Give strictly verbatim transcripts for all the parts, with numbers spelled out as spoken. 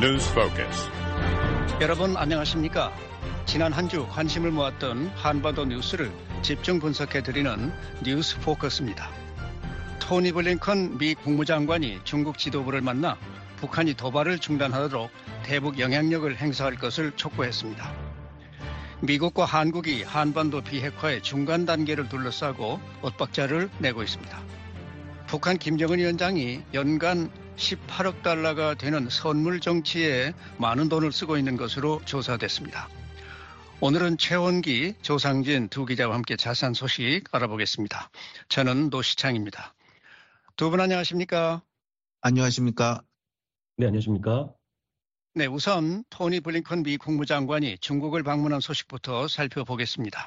News Focus. 여러분 안녕하십니까? 지난 한 주 관심을 모았던 한반도 뉴스를 집중 분석해드리는 뉴스 포커스입니다. 토니 블링컨 미 국무장관이 중국 지도부를 만나 북한이 도발을 중단하도록 대북 영향력을 행사할 것을 촉구했습니다. 미국과 한국이 한반도 비핵화의 중간 단계를 둘러싸고 엇박자를 내고 있습니다. 북한 김정은 위원장이 연간 십팔억 달러가 되는 선물 정치에 많은 돈을 쓰고 있는 것으로 조사됐습니다. 오늘은 최원기, 조상진 두 기자와 함께 자세한 소식 알아보겠습니다. 저는 노시창입니다. 두 분 안녕하십니까? 안녕하십니까? 네, 안녕하십니까? 네, 우선 토니 블링컨 미 국무장관이 중국을 방문한 소식부터 살펴보겠습니다.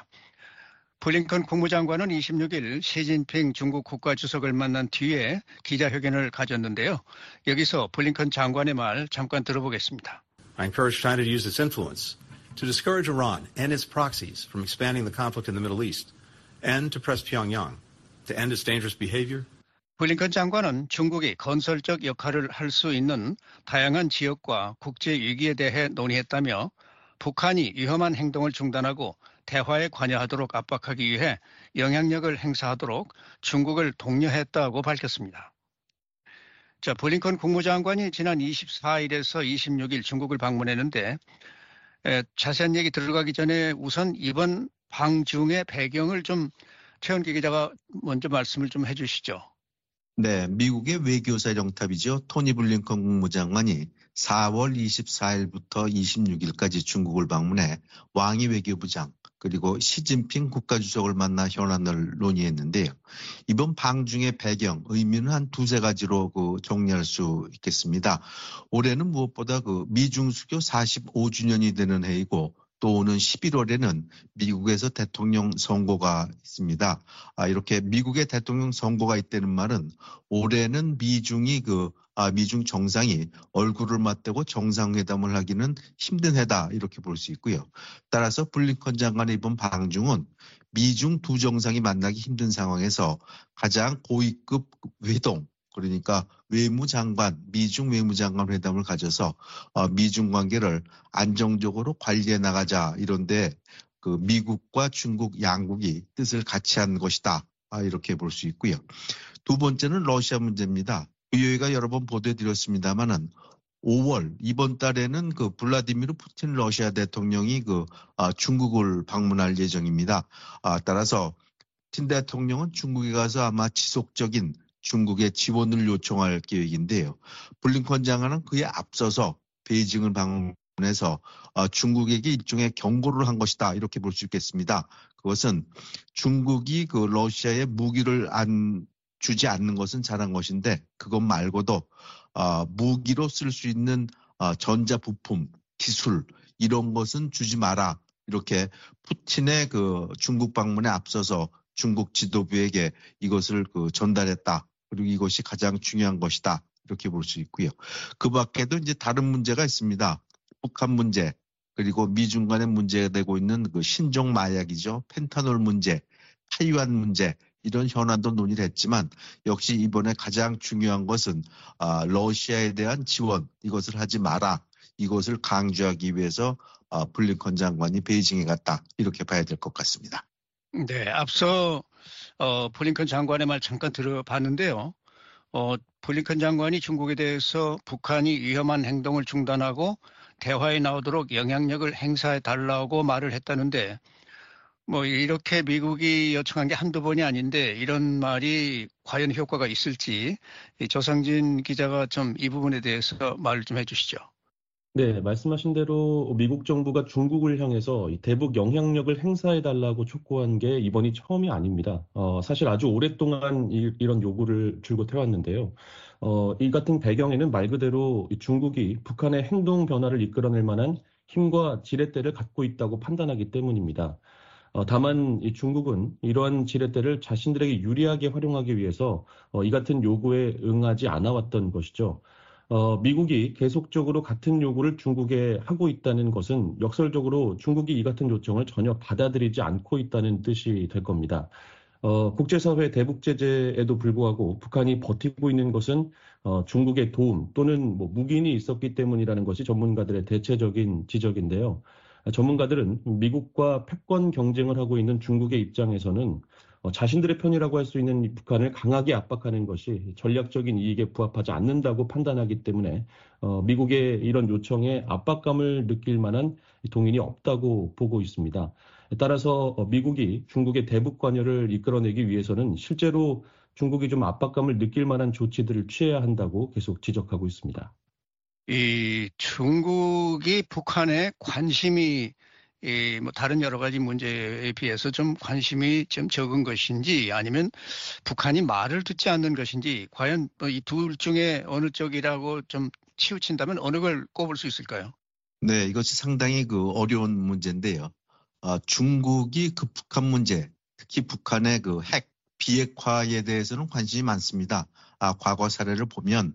블링컨 국무장관은 이십육 일 시진핑 중국 국가주석을 만난 뒤에 기자회견을 가졌는데요. 여기서 블링컨 장관의 말 잠깐 들어보겠습니다. I encourage China to use its influence to discourage Iran and its proxies from expanding the conflict in the Middle East and to press Pyongyang to end its dangerous behavior. 블링컨 장관은 중국이 건설적 역할을 할 수 있는 다양한 지역과 국제 위기에 대해 논의했다며 북한이 위험한 행동을 중단하고 대화에 관여하도록 압박하기 위해 영향력을 행사하도록 중국을 독려했다고 밝혔습니다. 자, 블링컨 국무장관이 지난 이십사 일에서 이십육 일 중국을 방문했는데 에, 자세한 얘기 들어가기 전에 우선 이번 방중의 배경을 좀 최원기 기자가 먼저 말씀을 좀 해주시죠. 네, 미국의 외교사 정탑이죠. 토니 블링컨 국무장관이 사월 이십사일부터 이십육일까지 중국을 방문해 왕이 외교부장 그리고 시진핑 국가주석을 만나 현안을 논의했는데요. 이번 방중의 배경, 의미는 한 두세 가지로 그 정리할 수 있겠습니다. 올해는 무엇보다 그 미중 수교 사십오 주년이 되는 해이고 또 오는 십일월에는 미국에서 대통령 선거가 있습니다. 아, 이렇게 미국의 대통령 선거가 있다는 말은 올해는 미중이 그 아, 미중 정상이 얼굴을 맞대고 정상회담을 하기는 힘든 해다 이렇게 볼 수 있고요. 따라서 블링컨 장관의 이번 방중은 미중 두 정상이 만나기 힘든 상황에서 가장 고위급 회동 그러니까 외무장관, 미중 외무장관 회담을 가져서 미중 관계를 안정적으로 관리해 나가자 이런데 그 미국과 중국 양국이 뜻을 같이 한 것이다. 이렇게 볼 수 있고요. 두 번째는 러시아 문제입니다. 비오이가 여러 번 보도해드렸습니다만은 오월 이번 달에는 그 블라디미르 푸틴 러시아 대통령이 그 중국을 방문할 예정입니다. 따라서 푸틴 대통령은 중국에 가서 아마 지속적인 중국의 지원을 요청할 계획인데요. 블링컨 장관은 그에 앞서서 베이징을 방문해서 중국에게 일종의 경고를 한 것이다 이렇게 볼 수 있겠습니다. 그것은 중국이 그 러시아에 무기를 안 주지 않는 것은 잘한 것인데 그것 말고도 무기로 쓸 수 있는 전자부품, 기술 이런 것은 주지 마라 이렇게 푸틴의 그 중국 방문에 앞서서 중국 지도부에게 이것을 그 전달했다. 그리고 이것이 가장 중요한 것이다. 이렇게 볼 수 있고요. 그 밖에도 이제 다른 문제가 있습니다. 북한 문제, 그리고 미중 간의 문제가 되고 있는 그 신종 마약이죠. 펜타놀 문제, 타이완 문제, 이런 현안도 논의를 했지만 역시 이번에 가장 중요한 것은 아, 러시아에 대한 지원, 이것을 하지 마라. 이것을 강조하기 위해서 아, 블링컨 장관이 베이징에 갔다. 이렇게 봐야 될 것 같습니다. 네, 앞서 어, 블링컨 장관의 말 잠깐 들어봤는데요. 어, 블링컨 장관이 중국에 대해서 북한이 위험한 행동을 중단하고 대화에 나오도록 영향력을 행사해 달라고 말을 했다는데 뭐 이렇게 미국이 요청한 게 한두 번이 아닌데 이런 말이 과연 효과가 있을지 조상진 기자가 좀 이 부분에 대해서 말을 좀 해주시죠. 네, 말씀하신 대로 미국 정부가 중국을 향해서 대북 영향력을 행사해달라고 촉구한 게 이번이 처음이 아닙니다. 어, 사실 아주 오랫동안 이, 이런 요구를 줄곧 해왔는데요. 어, 이 같은 배경에는 말 그대로 중국이 북한의 행동 변화를 이끌어낼 만한 힘과 지렛대를 갖고 있다고 판단하기 때문입니다. 어, 다만 이 중국은 이러한 지렛대를 자신들에게 유리하게 활용하기 위해서 어, 이 같은 요구에 응하지 않아왔던 것이죠. 어, 미국이 계속적으로 같은 요구를 중국에 하고 있다는 것은 역설적으로 중국이 이 같은 요청을 전혀 받아들이지 않고 있다는 뜻이 될 겁니다. 어, 국제사회 대북 제재에도 불구하고 북한이 버티고 있는 것은 어, 중국의 도움 또는 뭐 무기인이 있었기 때문이라는 것이 전문가들의 대체적인 지적인데요. 전문가들은 미국과 패권 경쟁을 하고 있는 중국의 입장에서는 어, 자신들의 편이라고 할 수 있는 이 북한을 강하게 압박하는 것이 전략적인 이익에 부합하지 않는다고 판단하기 때문에 어, 미국의 이런 요청에 압박감을 느낄 만한 동인이 없다고 보고 있습니다. 따라서 어, 미국이 중국의 대북 관여를 이끌어내기 위해서는 실제로 중국이 좀 압박감을 느낄 만한 조치들을 취해야 한다고 계속 지적하고 있습니다. 이 중국이 북한에 관심이 이 뭐 다른 여러 가지 문제에 비해서 좀 관심이 좀 적은 것인지 아니면 북한이 말을 듣지 않는 것인지 과연 이 둘 중에 어느 쪽이라고 좀 치우친다면 어느 걸 꼽을 수 있을까요? 네, 이것이 상당히 그 어려운 문제인데요. 아, 중국이 그 북한 문제, 특히 북한의 그 핵 비핵화에 대해서는 관심이 많습니다. 아, 과거 사례를 보면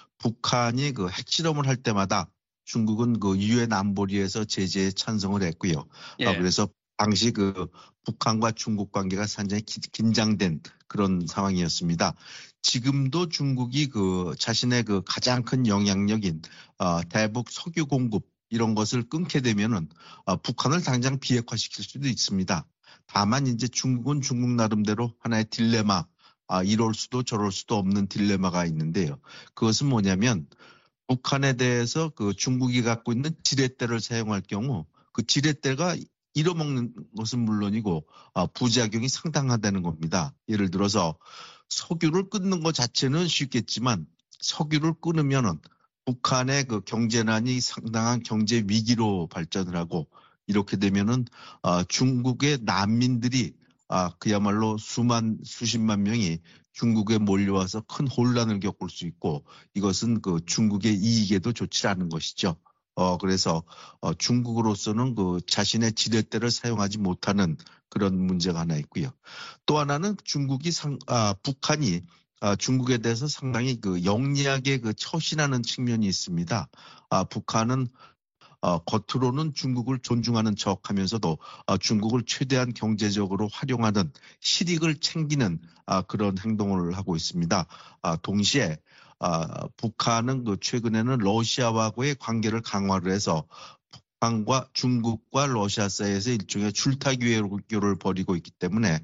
북한이 그 핵실험을 할 때마다 중국은 그 유엔 안보리에서 제재에 찬성을 했고요. 아, 예. 그래서 당시 그 북한과 중국 관계가 상당히 기, 긴장된 그런 상황이었습니다. 지금도 중국이 그 자신의 그 가장 큰 영향력인 어, 대북 석유 공급 이런 것을 끊게 되면은 어, 북한을 당장 비핵화시킬 수도 있습니다. 다만 이제 중국은 중국 나름대로 하나의 딜레마, 아, 이럴 수도 저럴 수도 없는 딜레마가 있는데요. 그것은 뭐냐면 북한에 대해서 그 중국이 갖고 있는 지렛대를 사용할 경우 그 지렛대가 잃어먹는 것은 물론이고 아, 부작용이 상당하다는 겁니다. 예를 들어서 석유를 끊는 것 자체는 쉽겠지만 석유를 끊으면은 북한의 그 경제난이 상당한 경제 위기로 발전을 하고 이렇게 되면은 어, 중국의 난민들이 아, 그야말로 수만 수십만 명이 중국에 몰려와서 큰 혼란을 겪을 수 있고 이것은 그 중국의 이익에도 좋지 않은 것이죠. 어, 그래서 어, 중국으로서는 그 자신의 지렛대를 사용하지 못하는 그런 문제가 하나 있고요. 또 하나는 중국이 상, 아, 북한이 아, 중국에 대해서 상당히 그 영리하게 그 처신하는 측면이 있습니다. 아, 북한은 어, 겉으로는 중국을 존중하는 척하면서도 어, 중국을 최대한 경제적으로 활용하는 실익을 챙기는 아, 그런 행동을 하고 있습니다. 아, 동시에 아, 북한은 그 최근에는 러시아와의 관계를 강화를 해서 북한과 중국과 러시아 사이에서 일종의 줄타기 외교를 벌이고 있기 때문에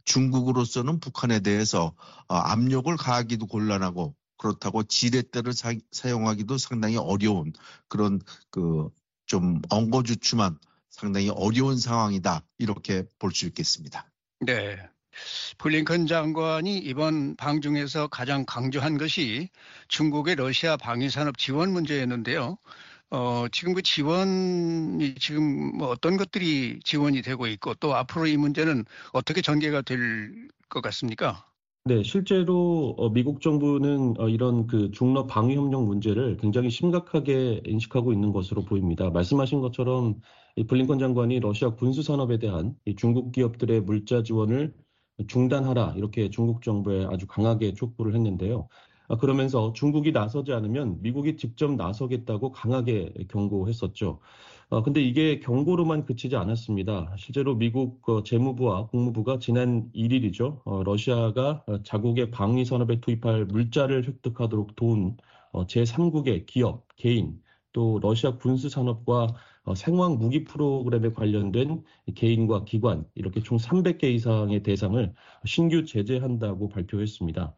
중국으로서는 북한에 대해서 어, 압력을 가하기도 곤란하고 그렇다고 지렛대를 사, 사용하기도 상당히 어려운 그런 그 좀 엉거주춤한 상당히 어려운 상황이다 이렇게 볼 수 있겠습니다. 네. 블링컨 장관이 이번 방중에서 가장 강조한 것이 중국의 러시아 방위산업 지원 문제였는데요. 어, 지금 그 지원이 지금 뭐 어떤 것들이 지원이 되고 있고 또 앞으로 이 문제는 어떻게 전개가 될 것 같습니까? 네, 실제로 어, 미국 정부는 어, 이런 그 중러 방위 협력 문제를 굉장히 심각하게 인식하고 있는 것으로 보입니다. 말씀하신 것처럼 이 블링컨 장관이 러시아 군수 산업에 대한 이 중국 기업들의 물자 지원을 중단하라 이렇게 중국 정부에 아주 강하게 촉구를 했는데요. 아, 그러면서 중국이 나서지 않으면 미국이 직접 나서겠다고 강하게 경고했었죠. 어, 근데 이게 경고로만 그치지 않았습니다. 실제로 미국 어, 재무부와 국무부가 지난 일 일이죠. 어, 러시아가 어, 자국의 방위 산업에 투입할 물자를 획득하도록 도운 어, 제삼국의 기업, 개인, 또 러시아 군수 산업과 어, 생화학 무기 프로그램에 관련된 개인과 기관 이렇게 총 삼백 개 이상의 대상을 신규 제재한다고 발표했습니다.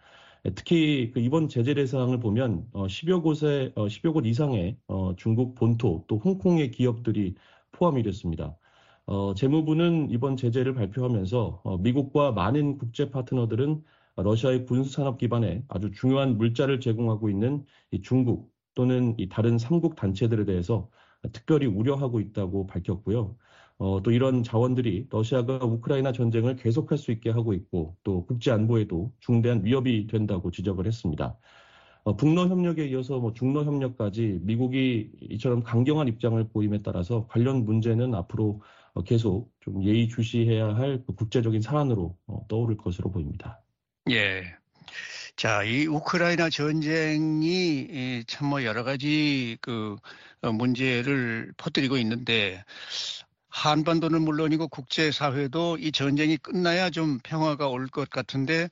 특히 그 이번 제재 대상을 보면 어, 십여 곳에 어, 십여 곳 이상의 어, 중국 본토 또 홍콩의 기업들이 포함이 됐습니다. 어, 재무부는 이번 제재를 발표하면서 어, 미국과 많은 국제 파트너들은 러시아의 군수 산업 기반에 아주 중요한 물자를 제공하고 있는 이 중국 또는 이 다른 삼국 단체들에 대해서 특별히 우려하고 있다고 밝혔고요. 어, 또 이런 자원들이 러시아가 우크라이나 전쟁을 계속할 수 있게 하고 있고 또 국제 안보에도 중대한 위협이 된다고 지적을 했습니다. 어, 북러 협력에 이어서 뭐 중러 협력까지 미국이 이처럼 강경한 입장을 보임에 따라서 관련 문제는 앞으로 어, 계속 좀 예의주시해야 할 그 국제적인 사안으로 어, 떠오를 것으로 보입니다. 예. 자, 이 우크라이나 전쟁이 참 뭐 여러 가지 그 어, 문제를 퍼뜨리고 있는데 한반도는 물론이고 국제사회도 이 전쟁이 끝나야 좀 평화가 올 것 같은데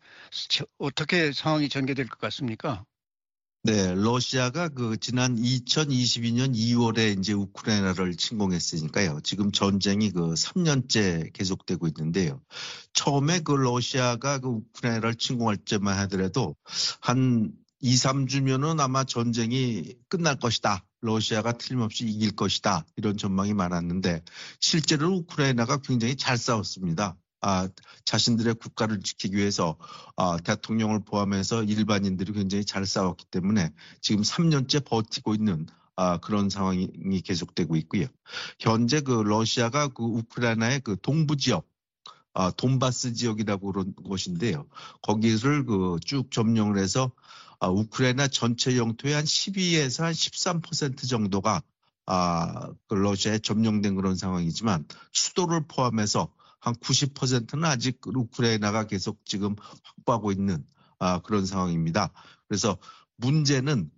어떻게 상황이 전개될 것 같습니까? 네, 러시아가 그 지난 이천이십이 년 이월에 이제 우크라이나를 침공했으니까요. 지금 전쟁이 그 삼 년째 계속되고 있는데요. 처음에 그 러시아가 그 우크라이나를 침공할 때만 하더라도 한 이, 삼 주면은 아마 전쟁이 끝날 것이다. 러시아가 틀림없이 이길 것이다. 이런 전망이 많았는데 실제로 우크라이나가 굉장히 잘 싸웠습니다. 아, 자신들의 국가를 지키기 위해서 아, 대통령을 포함해서 일반인들이 굉장히 잘 싸웠기 때문에 지금 삼 년째 버티고 있는 아, 그런 상황이 계속되고 있고요. 현재 그 러시아가 그 우크라이나의 그 동부 지역, 아, 돈바스 지역이라고 그런 곳인데요. 거기를 그 쭉 점령을 해서 아, 우크라이나 전체 영토의 한 십이에서 한 십삼 퍼센트 정도가 아, 그 러시아에 점령된 그런 상황이지만 수도를 포함해서 한 구십 퍼센트는 아직 우크라이나가 계속 지금 확보하고 있는 아, 그런 상황입니다. 그래서 문제는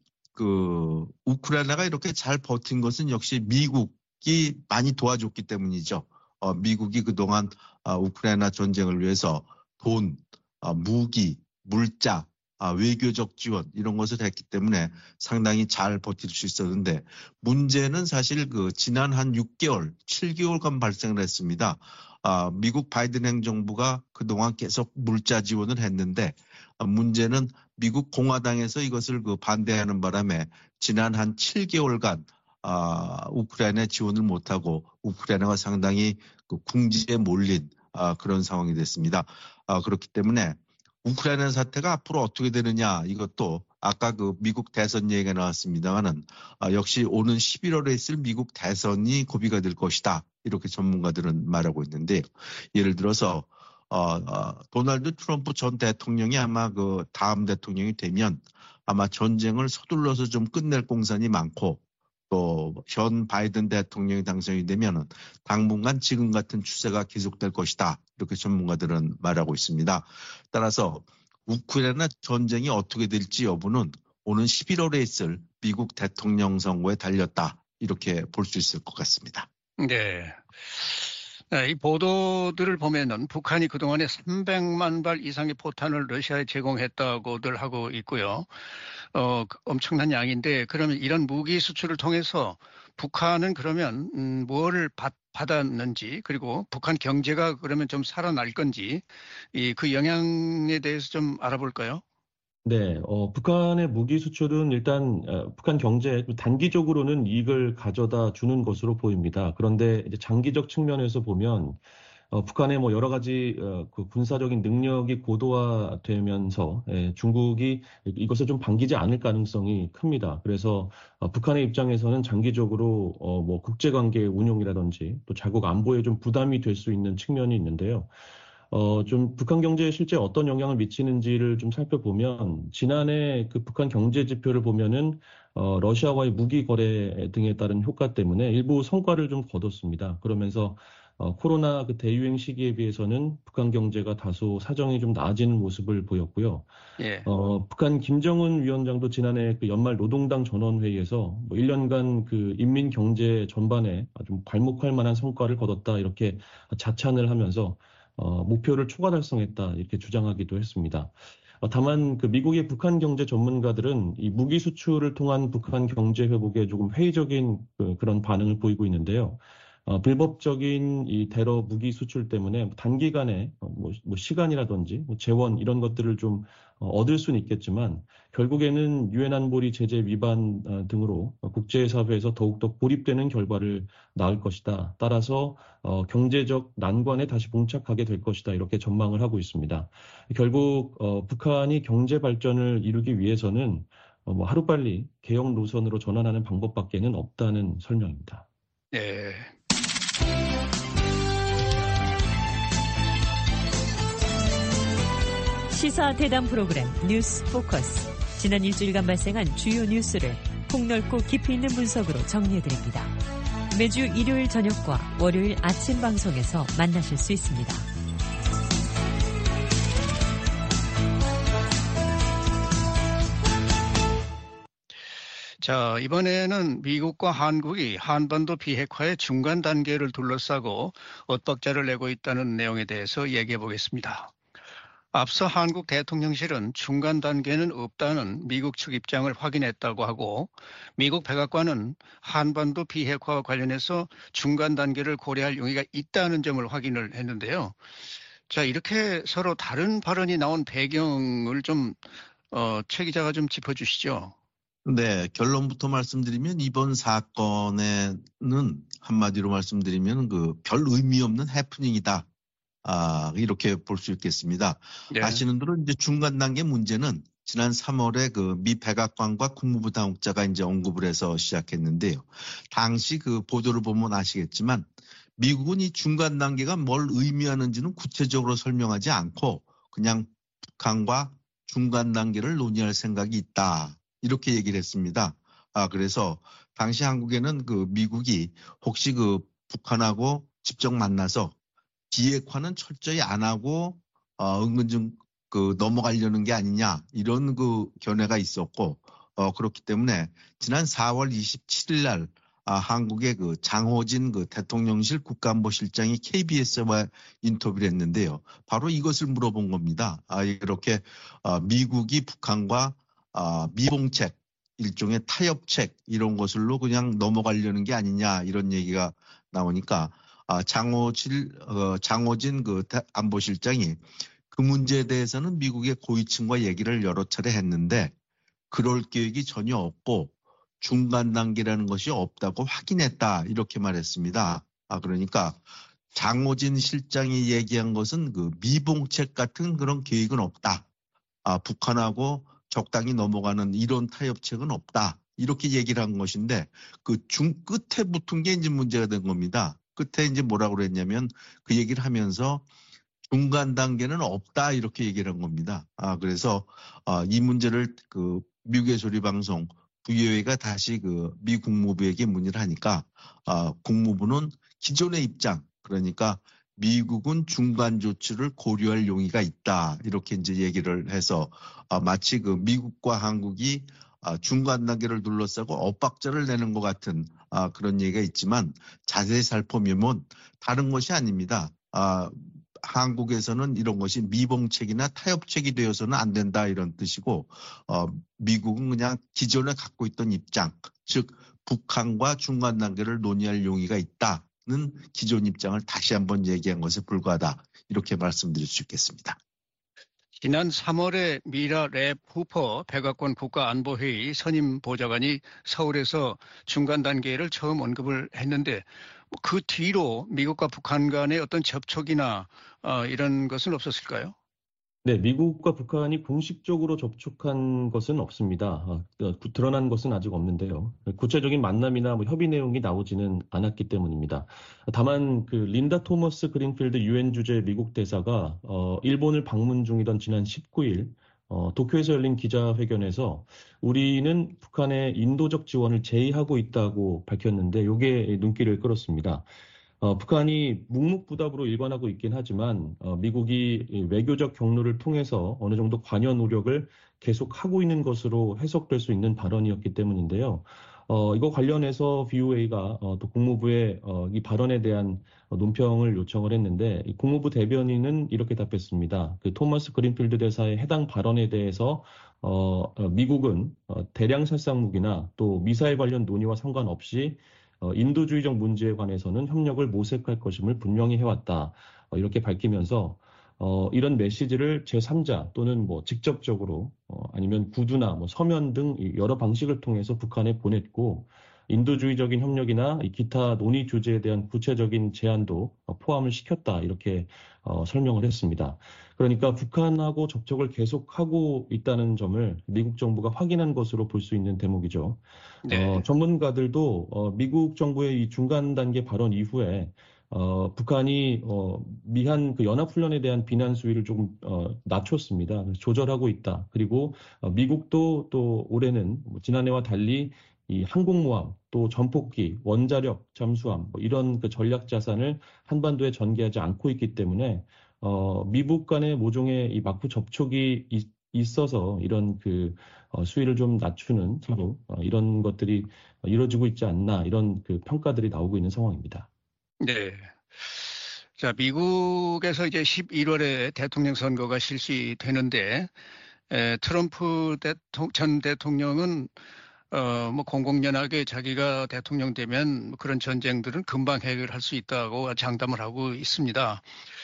그 우크라이나가 이렇게 잘 버틴 것은 역시 미국이 많이 도와줬기 때문이죠. 어, 미국이 그동안 아, 우크라이나 전쟁을 위해서 돈, 아, 무기, 물자, 아, 외교적 지원 이런 것을 했기 때문에 상당히 잘 버틸 수 있었는데 문제는 사실 그 지난 한 육 개월, 칠 개월간 발생을 했습니다. 아, 미국 바이든 행정부가 그동안 계속 물자 지원을 했는데 아, 문제는 미국 공화당에서 이것을 그 반대하는 바람에 지난 한 칠 개월간 아, 우크라이나에 지원을 못하고 우크라이나가 상당히 그 궁지에 몰린 아, 그런 상황이 됐습니다. 아, 그렇기 때문에 우크라이나 사태가 앞으로 어떻게 되느냐 이것도 아까 그 미국 대선 얘기가 나왔습니다만은 아, 역시 오는 십일월에 있을 미국 대선이 고비가 될 것이다 이렇게 전문가들은 말하고 있는데 예를 들어서 어, 어, 도널드 트럼프 전 대통령이 아마 그 다음 대통령이 되면 아마 전쟁을 서둘러서 좀 끝낼 공산이 많고 또 현 바이든 대통령이 당선이 되면은 당분간 지금 같은 추세가 계속될 것이다 이렇게 전문가들은 말하고 있습니다. 따라서 우크라이나 전쟁이 어떻게 될지 여부는 오는 십일월에 있을 미국 대통령 선거에 달렸다 이렇게 볼 수 있을 것 같습니다. 네. 이 보도들을 보면은 북한이 그동안에 삼백만 발 이상의 포탄을 러시아에 제공했다고들 하고 있고요. 어, 엄청난 양인데 그러면 이런 무기 수출을 통해서 북한은 그러면 음, 뭘 받, 받았는지 그리고 북한 경제가 그러면 좀 살아날 건지 이, 그 영향에 대해서 좀 알아볼까요? 네, 어, 북한의 무기 수출은 일단 어, 북한 경제에 단기적으로는 이익을 가져다 주는 것으로 보입니다. 그런데 이제 장기적 측면에서 보면 어, 북한의 뭐 여러 가지 어, 그 군사적인 능력이 고도화되면서 예, 중국이 이것을 좀 반기지 않을 가능성이 큽니다. 그래서 어, 북한의 입장에서는 장기적으로 어, 뭐 국제관계 운용이라든지 또 자국 안보에 좀 부담이 될 수 있는 측면이 있는데요. 어, 좀 북한 경제에 실제 어떤 영향을 미치는지를 좀 살펴보면 지난해 그 북한 경제 지표를 보면은 어, 러시아와의 무기 거래 등에 따른 효과 때문에 일부 성과를 좀 거뒀습니다. 그러면서 어, 코로나 그 대유행 시기에 비해서는 북한 경제가 다소 사정이 좀 나아지는 모습을 보였고요. 예. 어, 북한 김정은 위원장도 지난해 그 연말 노동당 전원회의에서 뭐 일 년간 그 인민 경제 전반에 좀 괄목할 만한 성과를 거뒀다 이렇게 자찬을 하면서 어, 목표를 초과 달성했다 이렇게 주장하기도 했습니다. 어, 다만 그 미국의 북한 경제 전문가들은 이 무기 수출을 통한 북한 경제 회복에 조금 회의적인 그, 그런 반응을 보이고 있는데요. 어, 불법적인 이 테러 무기 수출 때문에 단기간에 어, 뭐, 뭐 시간이라든지 뭐 재원 이런 것들을 좀 어, 얻을 수는 있겠지만 결국에는 유엔 안보리 제재 위반 어, 등으로 국제사회에서 더욱더 고립되는 결과를 낳을 것이다. 따라서 어, 경제적 난관에 다시 봉착하게 될 것이다. 이렇게 전망을 하고 있습니다. 결국 어, 북한이 경제 발전을 이루기 위해서는 어, 뭐 하루빨리 개혁 노선으로 전환하는 방법밖에는 없다는 설명입니다. 네. 시사 대담 프로그램 뉴스 포커스. 지난 일주일간 발생한 주요 뉴스를 폭넓고 깊이 있는 분석으로 정리해드립니다. 매주 일요일 저녁과 월요일 아침 방송에서 만나실 수 있습니다. 자, 자, 이번에는 미국과 한국이 한반도 비핵화의 중간 단계를 둘러싸고 엇박자를 내고 있다는 내용에 대해서 얘기해 보겠습니다. 앞서 한국 대통령실은 중간 단계는 없다는 미국 측 입장을 확인했다고 하고, 미국 백악관은 한반도 비핵화와 관련해서 중간 단계를 고려할 용의가 있다는 점을 확인을 했는데요. 자, 이렇게 서로 다른 발언이 나온 배경을 좀 어, 최 기자가 좀 짚어주시죠. 네, 결론부터 말씀드리면 이번 사건에는 한마디로 말씀드리면 그 별 의미 없는 해프닝이다. 아, 이렇게 볼 수 있겠습니다. 네. 아시는 대로 이제 중간 단계 문제는 지난 삼월에 그 미 백악관과 국무부 당국자가 이제 언급을 해서 시작했는데요. 당시 그 보도를 보면 아시겠지만 미국은 이 중간 단계가 뭘 의미하는지는 구체적으로 설명하지 않고 그냥 북한과 중간 단계를 논의할 생각이 있다. 이렇게 얘기를 했습니다. 아, 그래서 당시 한국에는 그 미국이 혹시 그 북한하고 직접 만나서 비핵화는 철저히 안 하고 어, 은근 좀 그 넘어가려는 게 아니냐 이런 그 견해가 있었고 어, 그렇기 때문에 지난 사월 이십칠일 날 아, 한국의 그 장호진 그 대통령실 국가안보실장이 케이비에스와 인터뷰를 했는데요. 바로 이것을 물어본 겁니다. 아, 이렇게 어, 미국이 북한과 어, 미봉책 일종의 타협책 이런 것으로 그냥 넘어가려는 게 아니냐 이런 얘기가 나오니까 아, 장호진, 어, 장호진 그 안보실장이 그 문제에 대해서는 미국의 고위층과 얘기를 여러 차례 했는데 그럴 계획이 전혀 없고 중간 단계라는 것이 없다고 확인했다 이렇게 말했습니다. 아, 그러니까 장호진 실장이 얘기한 것은 그 미봉책 같은 그런 계획은 없다. 아, 북한하고 적당히 넘어가는 이런 타협책은 없다. 이렇게 얘기를 한 것인데 그 중 끝에 붙은 게 이제 문제가 된 겁니다. 끝에 이제 뭐라고 그랬냐면 그 얘기를 하면서 중간 단계는 없다 이렇게 얘기를 한 겁니다. 아, 그래서 어, 이 문제를 그 미국의 소리 방송 브이오에이가 다시 그 미 국무부에게 문의를 하니까 어, 국무부는 기존의 입장 그러니까 미국은 중간 조치를 고려할 용의가 있다 이렇게 이제 얘기를 해서 어, 마치 그 미국과 한국이 어, 중간 단계를 둘러싸고 엇박자를 내는 것 같은 어, 그런 얘기가 있지만 자세히 살펴보면 다른 것이 아닙니다. 어, 한국에서는 이런 것이 미봉책이나 타협책이 되어서는 안 된다 이런 뜻이고 어, 미국은 그냥 기존에 갖고 있던 입장 즉 북한과 중간 단계를 논의할 용의가 있다는 기존 입장을 다시 한번 얘기한 것에 불과하다 이렇게 말씀드릴 수 있겠습니다. 지난 삼월에 미라 랩 후퍼 백악관 국가안보회의 선임 보좌관이 서울에서 중간 단계를 처음 언급을 했는데 그 뒤로 미국과 북한 간의 어떤 접촉이나 어, 이런 것은 없었을까요? 네, 미국과 북한이 공식적으로 접촉한 것은 없습니다. 아, 그, 드러난 것은 아직 없는데요. 구체적인 만남이나 뭐 협의 내용이 나오지는 않았기 때문입니다. 다만 그 린다 토머스 그린필드 유엔 주재 미국 대사가 어, 일본을 방문 중이던 지난 십구일 어, 도쿄에서 열린 기자회견에서 우리는 북한의 인도적 지원을 제의하고 있다고 밝혔는데 이게 눈길을 끌었습니다. 어, 북한이 묵묵부답으로 일관하고 있긴 하지만 어, 미국이 외교적 경로를 통해서 어느 정도 관여 노력을 계속하고 있는 것으로 해석될 수 있는 발언이었기 때문인데요. 어, 이거 관련해서 브이오에이가 어, 또 국무부에 어, 이 발언에 대한 어, 논평을 요청을 했는데 이 국무부 대변인은 이렇게 답했습니다. 그 토머스 그린필드 대사의 해당 발언에 대해서 어, 어, 미국은 어, 대량 살상 무기나 또 미사일 관련 논의와 상관없이 어, 인도주의적 문제에 관해서는 협력을 모색할 것임을 분명히 해왔다. 어, 이렇게 밝히면서 어, 이런 메시지를 제삼자 또는 뭐 직접적으로 어, 아니면 구두나 뭐 서면 등 여러 방식을 통해서 북한에 보냈고 인도주의적인 협력이나 기타 논의 주제에 대한 구체적인 제안도 포함을 시켰다. 이렇게 어, 설명을 했습니다. 그러니까 북한하고 접촉을 계속하고 있다는 점을 미국 정부가 확인한 것으로 볼 수 있는 대목이죠. 네. 어, 전문가들도 어, 미국 정부의 이 중간 단계 발언 이후에 어, 북한이 어, 미한 그 연합훈련에 대한 비난 수위를 조금 어, 낮췄습니다. 조절하고 있다. 그리고 어, 미국도 또 올해는 뭐 지난해와 달리 이 항공모함, 또 전폭기, 원자력, 잠수함 뭐 이런 그 전략 자산을 한반도에 전개하지 않고 있기 때문에 어, 미국 간의 모종의 이 막부 접촉이 있, 있어서 이런 그 어, 수위를 좀 낮추는 서로 어, 이런 것들이 이루어지고 있지 않나 이런 그 평가들이 나오고 있는 상황입니다. 네. 자, 미국에서 이제 십일월에 대통령 선거가 실시되는데 에, 트럼프 대통, 전 대통령은 어, 뭐 공공연하게 자기가 대통령 되면 그런 전쟁들은 금방 해결할 수 있다고 장담을 하고 있습니다.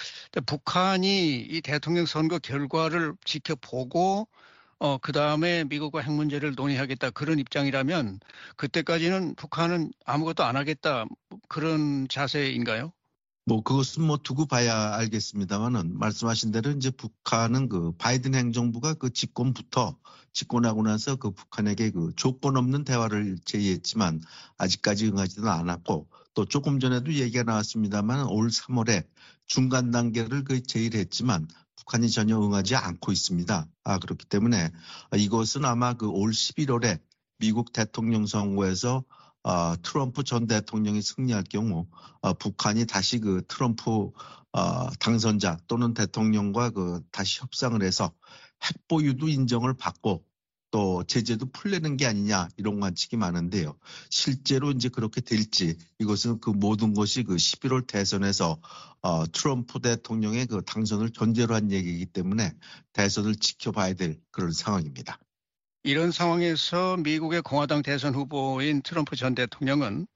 북한이 이 대통령 선거 결과를 지켜보고 어, 그 다음에 미국과 핵 문제를 논의하겠다 그런 입장이라면 그때까지는 북한은 아무것도 안 하겠다 그런 자세인가요? 뭐 그것은 뭐 두고 봐야 알겠습니다만은 말씀하신 대로 이제 북한은 그 바이든 행정부가 그 집권부터 집권하고 나서 그 북한에게 그 조건 없는 대화를 제의했지만 아직까지 응하지는 않았고 또 조금 전에도 얘기가 나왔습니다만 올 삼월에 중간 단계를 그 제의를 했지만 북한이 전혀 응하지 않고 있습니다. 아 그렇기 때문에 이것은 아마 그 올 십일월에 미국 대통령 선거에서 어, 트럼프 전 대통령이 승리할 경우 어, 북한이 다시 그 트럼프 어, 당선자 또는 대통령과 그 다시 협상을 해서 핵 보유도 인정을 받고 또 제재도 풀리는 게 아니냐 이런 관측이 많은데요. 실제로 이제 그렇게 될지 이것은 그 모든 것이 그 십일월 대선에서 어, 트럼프 대통령의 그 당선을 전제로 한 얘기이기 때문에 대선을 지켜봐야 될 그런 상황입니다. 이런 상황에서 미국의 공화당 대선 후보인 트럼프 전 대통령은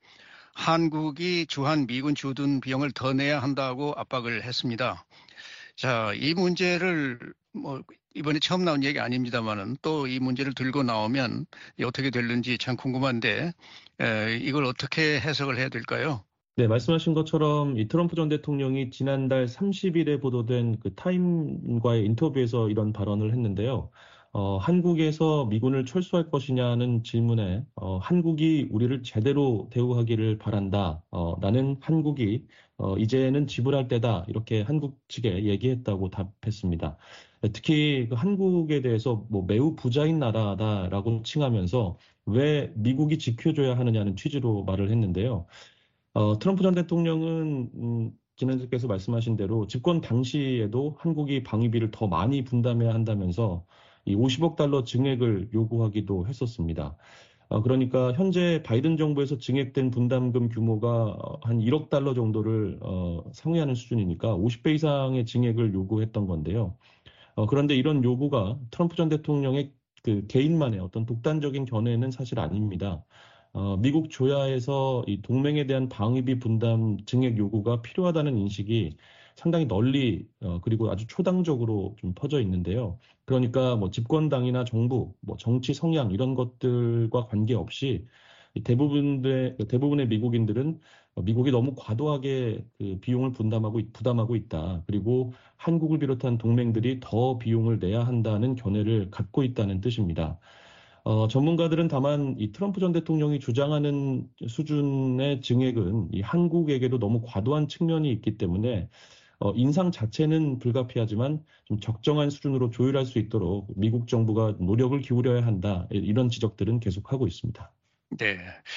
한국이 주한 미군 주둔 비용을 더 내야 한다고 압박을 했습니다. 자, 이 문제를 뭐 이번에 처음 나온 얘기 아닙니다만은 또 이 문제를 들고 나오면 어떻게 될는지 참 궁금한데 에, 이걸 어떻게 해석을 해야 될까요? 네, 말씀하신 것처럼 이 트럼프 전 대통령이 지난달 삼십 일에 보도된 그 타임과의 인터뷰에서 이런 발언을 했는데요. 어, 한국에서 미군을 철수할 것이냐는 질문에 어, 한국이 우리를 제대로 대우하기를 바란다. 어, 나는 한국이 어, 이제는 지불할 때다. 이렇게 한국 측에 얘기했다고 답했습니다. 특히 그 한국에 대해서 뭐 매우 부자인 나라다라고 칭하면서 왜 미국이 지켜줘야 하느냐는 취지로 말을 했는데요. 어, 트럼프 전 대통령은 음, 지난주께서 말씀하신 대로 집권 당시에도 한국이 방위비를 더 많이 분담해야 한다면서 이 오십억 달러 증액을 요구하기도 했었습니다. 어, 그러니까 현재 바이든 정부에서 증액된 분담금 규모가 한 일억 달러 정도를 어, 상회하는 수준이니까 오십 배 이상의 증액을 요구했던 건데요. 어, 그런데 이런 요구가 트럼프 전 대통령의 그 개인만의 어떤 독단적인 견해는 사실 아닙니다. 어, 미국 조야에서 이 동맹에 대한 방위비 분담 증액 요구가 필요하다는 인식이 상당히 널리 어, 그리고 아주 초당적으로 좀 퍼져 있는데요. 그러니까 뭐 집권당이나 정부, 뭐 정치 성향 이런 것들과 관계없이 대부분의 대부분의 미국인들은 미국이 너무 과도하게 그 비용을 분담하고 부담하고 있다. 그리고 한국을 비롯한 동맹들이 더 비용을 내야 한다는 견해를 갖고 있다는 뜻입니다. 어, 전문가들은 다만 이 트럼프 전 대통령이 주장하는 수준의 증액은 이 한국에게도 너무 과도한 측면이 있기 때문에 어, 인상 자체는 불가피하지만 좀 적정한 수준으로 조율할 수 있도록 미국 정부가 노력을 기울여야 한다. 이런 지적들은 계속하고 있습니다. 네.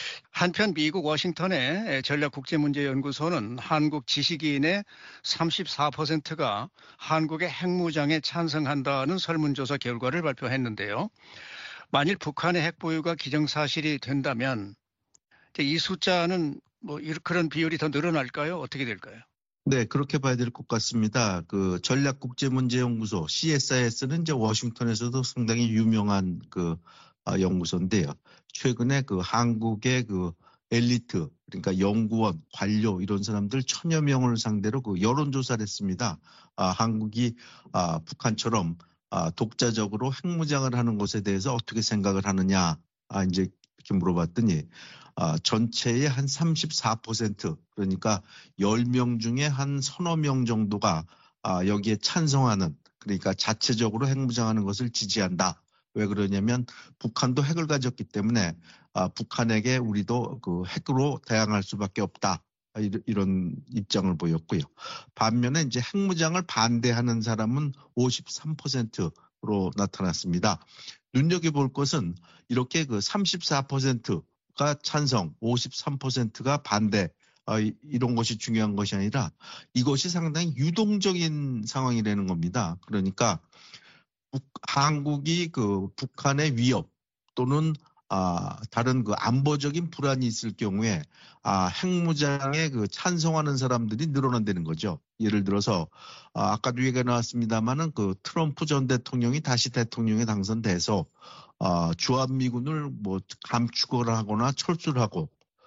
한편 미국 워싱턴의 전략국제문제연구소는 한국 지식인의 삼십사 퍼센트가 한국의 핵무장에 찬성한다는 설문조사 결과를 발표했는데요. 만일 북한의 핵 보유가 기정사실이 된다면 이 숫자는 뭐 그런 비율이 더 늘어날까요? 어떻게 될까요? 네, 그렇게 봐야 될 것 같습니다. 그 전략국제문제연구소 씨에스아이에스는 이제 워싱턴에서도 상당히 유명한 그 아, 연구소인데요. 최근에 그 한국의 그 엘리트, 그러니까 연구원, 관료 이런 사람들 천여 명을 상대로 그 여론조사를 했습니다. 아, 한국이 아, 북한처럼 아, 독자적으로 핵무장을 하는 것에 대해서 어떻게 생각을 하느냐, 아, 이제 이렇게 물어봤더니 아, 전체의 한 삼십사 퍼센트, 그러니까 열 명 중에 한 서너 명 정도가 아, 여기에 찬성하는, 그러니까 자체적으로 핵무장하는 것을 지지한다. 왜 그러냐면 북한도 핵을 가졌기 때문에 아, 북한에게 우리도 그 핵으로 대항할 수밖에 없다. 이런 입장을 보였고요. 반면에 이제 핵무장을 반대하는 사람은 오십삼 퍼센트로 나타났습니다. 눈여겨볼 것은 이렇게 그 삼십사 퍼센트가 찬성, 오십삼 퍼센트가 반대, 아, 이런 것이 중요한 것이 아니라 이것이 상당히 유동적인 상황이라는 겁니다. 그러니까 북, 한국이 그 북한의 위협 또는 아, 다른 그 안보적인 불안이 있을 경우에 아, 핵무장에 그 찬성하는 사람들이 늘어난다는 거죠. 예를 들어서 아, 아까도 얘기가 나왔습니다만은 그 트럼프 전 대통령이 다시 대통령에 당선돼서 아, 주한미군을 뭐 감축을 하거나 철수를 하고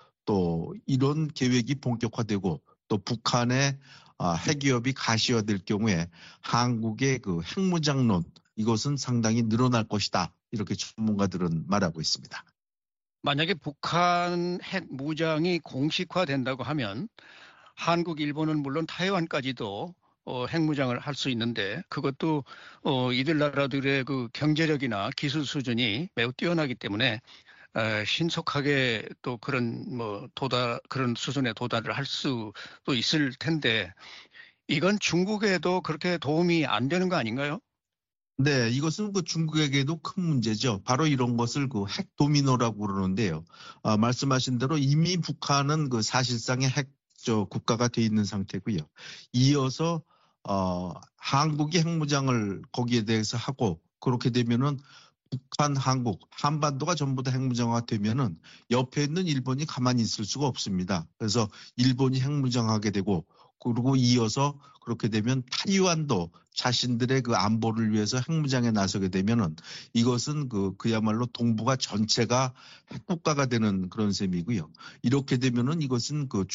또 이런 계획이 본격화되고 또 북한의 아, 핵위협이 가시화될 경우에 한국의 그 핵무장론 이것은 상당히 늘어날 것이다. 이렇게 전문가들은 말하고 있습니다. 만약에 북한 핵무장이 공식화된다고 하면 한국, 일본은 물론 타이완까지도 어, 핵무장을 할 수 있는데 그것도 어, 이들 나라들의 그 경제력이나 기술 수준이 매우 뛰어나기 때문에 에, 신속하게 또 그런 뭐 도달 그런 수준에 도달을 할 수도 있을 텐데 이건 중국에도 그렇게 도움이 안 되는 거 아닌가요? 네, 이것은 그 중국에게도 큰 문제죠. 바로 이런 것을 그 핵 도미노라고 그러는데요. 아, 말씀하신 대로 이미 북한은 그 사실상의 핵 저 국가가 돼 있는 상태고요. 이어서 어, 한국이 핵무장을 거기에 대해서 하고 그렇게 되면은 북한, 한국, 한반도가 전부 다 핵무장화 되면은 옆에 있는 일본이 가만히 있을 수가 없습니다. 그래서 일본이 핵무장하게 되고 그리고 이어서 그렇게 되면 타이완도 자신들의 그 안보를 위해서 핵무장에 나서게 되면은 이것은 그 그야말로 동북아 전체가 핵국가가 되는 그런 셈이고요. 이렇게 되면은 이것은 그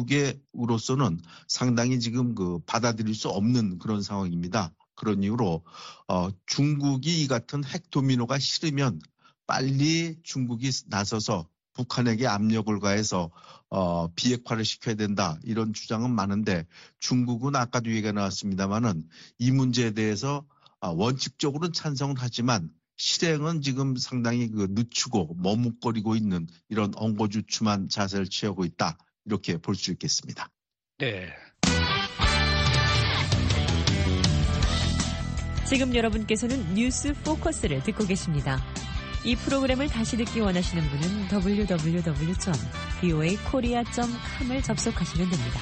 중국에으로서는 상당히 지금 그 받아들일 수 없는 그런 상황입니다. 그런 이유로 어, 중국이 이 같은 핵 도미노가 싫으면 빨리 중국이 나서서 북한에게 압력을 가해서 어, 비핵화를 시켜야 된다. 이런 주장은 많은데 중국은 아까도 얘기가 나왔습니다만은 이 문제에 대해서 원칙적으로는 찬성을 하지만 실행은 지금 상당히 그 늦추고 머뭇거리고 있는 이런 엉거주춤한 자세를 취하고 있다. 이렇게 볼 수 있겠습니다. 네. 지금 여러분께서는 뉴스 포커스를 듣고 계십니다. 이 프로그램을 다시 듣기 원하시는 분은 더블유 더블유 더블유 점 브이오에이 코리아 점 컴을 접속하시면 됩니다.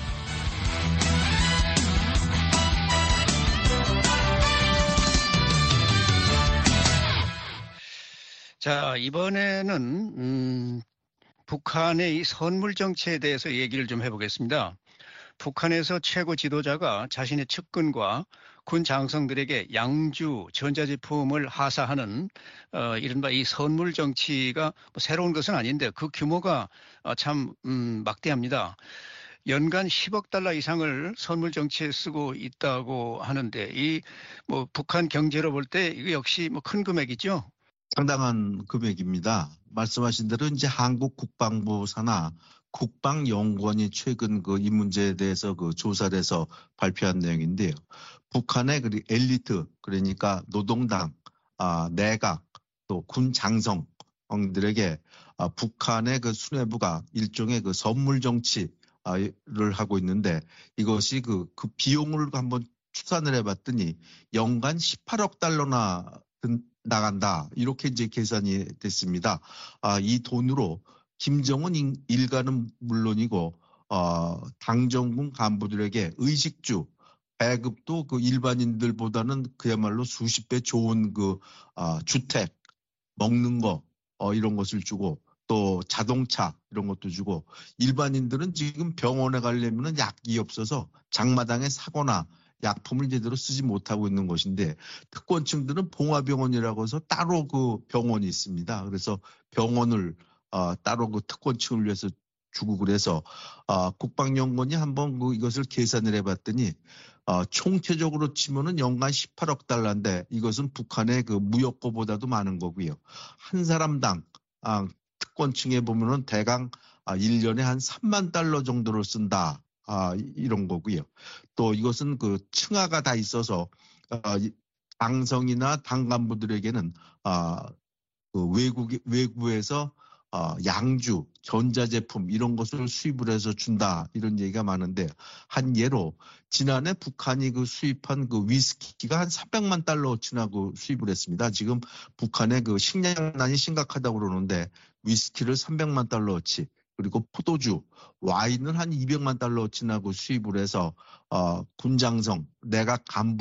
자, 이번에는 음, 북한의 이 선물 정치에 대해서 얘기를 좀 해보겠습니다. 북한에서 최고 지도자가 자신의 측근과 군 장성들에게 양주, 전자제품을 하사하는 어, 이른바 이 선물 정치가 뭐 새로운 것은 아닌데 그 규모가 어, 참 음, 막대합니다. 연간 십억 달러 이상을 선물 정치에 쓰고 있다고 하는데 이 뭐 북한 경제로 볼 때 이거 역시 뭐 큰 금액이죠. 상당한 금액입니다. 말씀하신 대로 이제 한국 국방부 산하 국방연구원이 최근 그 이 문제에 대해서 그 조사를 해서 발표한 내용인데요. 북한의 그 엘리트, 그러니까 노동당, 아, 내각, 또 군 장성들에게 아, 북한의 그 수뇌부가 일종의 그 선물 정치를 하고 있는데 이것이 그, 그 비용을 한번 추산을 해봤더니 연간 십팔억 달러나 나간다. 이렇게 이제 계산이 됐습니다. 아, 이 돈으로 김정은 일가는 물론이고 어, 당정군 간부들에게 의식주, 배급도 그 일반인들보다는 그야말로 수십 배 좋은 그 어, 주택, 먹는 거 어, 이런 것을 주고 또 자동차 이런 것도 주고 일반인들은 지금 병원에 가려면 약이 없어서 장마당에 사거나 약품을 제대로 쓰지 못하고 있는 것인데 특권층들은 봉화병원이라고 해서 따로 그 병원이 있습니다. 그래서 병원을 어, 따로 그 특권층을 위해서 주고 그래서 어, 국방연구원이 한번 그 이것을 계산을 해봤더니 어, 총체적으로 치면은 연간 십팔억 달러인데 이것은 북한의 그 무역고보다도 많은 거고요. 한 사람당 아, 특권층에 보면은 대강 아, 일 년에 한 삼만 달러 정도를 쓴다. 아, 이런 거고요. 또 이것은 그 층하가 다 있어서 어, 당성이나 당 간부들에게는 아, 그 외국 외국에서 어, 양주, 전자제품 이런 것을 수입을 해서 준다 이런 얘기가 많은데 한 예로 지난해 북한이 그 수입한 그 위스키가 한 삼백만 달러치나 수입을 했습니다. 지금 북한의 그 식량난이 심각하다고 그러는데 위스키를 삼백만 달러치 그리고 포도주, 와인을 한 이백만 달러치나 수입을 해서 어, 군장성, 내각 간부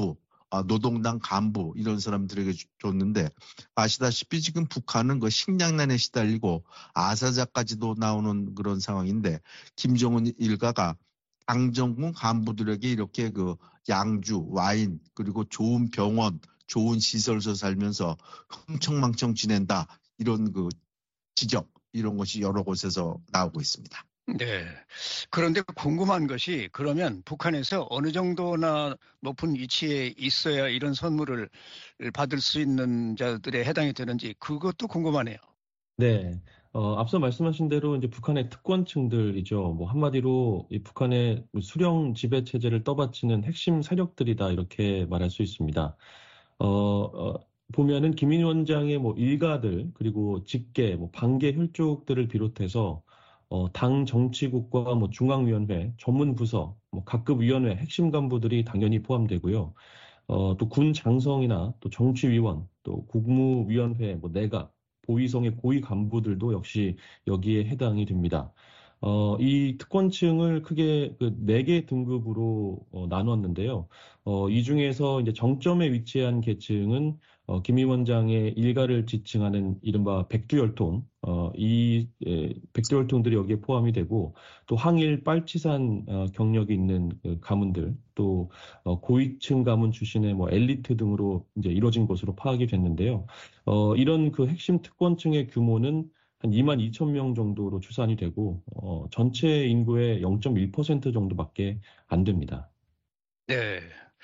노동당 간부 이런 사람들에게 줬는데 아시다시피 지금 북한은 그 식량난에 시달리고 아사자까지도 나오는 그런 상황인데 김정은 일가가 당정군 간부들에게 이렇게 그 양주, 와인 그리고 좋은 병원, 좋은 시설에서 살면서 흥청망청 지낸다 이런 그 지적 이런 것이 여러 곳에서 나오고 있습니다. 네. 그런데 궁금한 것이 그러면 북한에서 어느 정도나 높은 위치에 있어야 이런 선물을 받을 수 있는 자들에 해당이 되는지 그것도 궁금하네요. 네. 어, 앞서 말씀하신 대로 이제 북한의 특권층들이죠. 뭐 한마디로 이 북한의 수령 지배 체제를 떠받치는 핵심 세력들이다 이렇게 말할 수 있습니다. 어, 어, 보면은 김 위원장의 뭐 일가들 그리고 직계, 뭐 반계 혈족들을 비롯해서 어, 당 정치국과 뭐 중앙위원회, 전문부서, 뭐 각급 위원회 핵심 간부들이 당연히 포함되고요. 어, 또 군 장성이나 또 정치위원, 또 국무위원회, 뭐 내각, 보위성의 고위 간부들도 역시 여기에 해당이 됩니다. 어, 이 특권층을 크게 그 네 개 등급으로 어, 나눴는데요. 어, 이 중에서 이제 정점에 위치한 계층은 어, 김 위원장의 일가를 지칭하는 이른바 백두혈통, 어, 이 예, 백두혈통들이 여기에 포함이 되고 또 항일 빨치산 어, 경력이 있는 그 가문들, 또 어, 고위층 가문 출신의 뭐 엘리트 등으로 이제 이루어진 것으로 파악이 됐는데요. 어, 이런 그 핵심 특권층의 규모는 한 이만 이천 명 정도로 추산이 되고 어, 전체 인구의 영 점 일 퍼센트 정도밖에 안 됩니다. 네.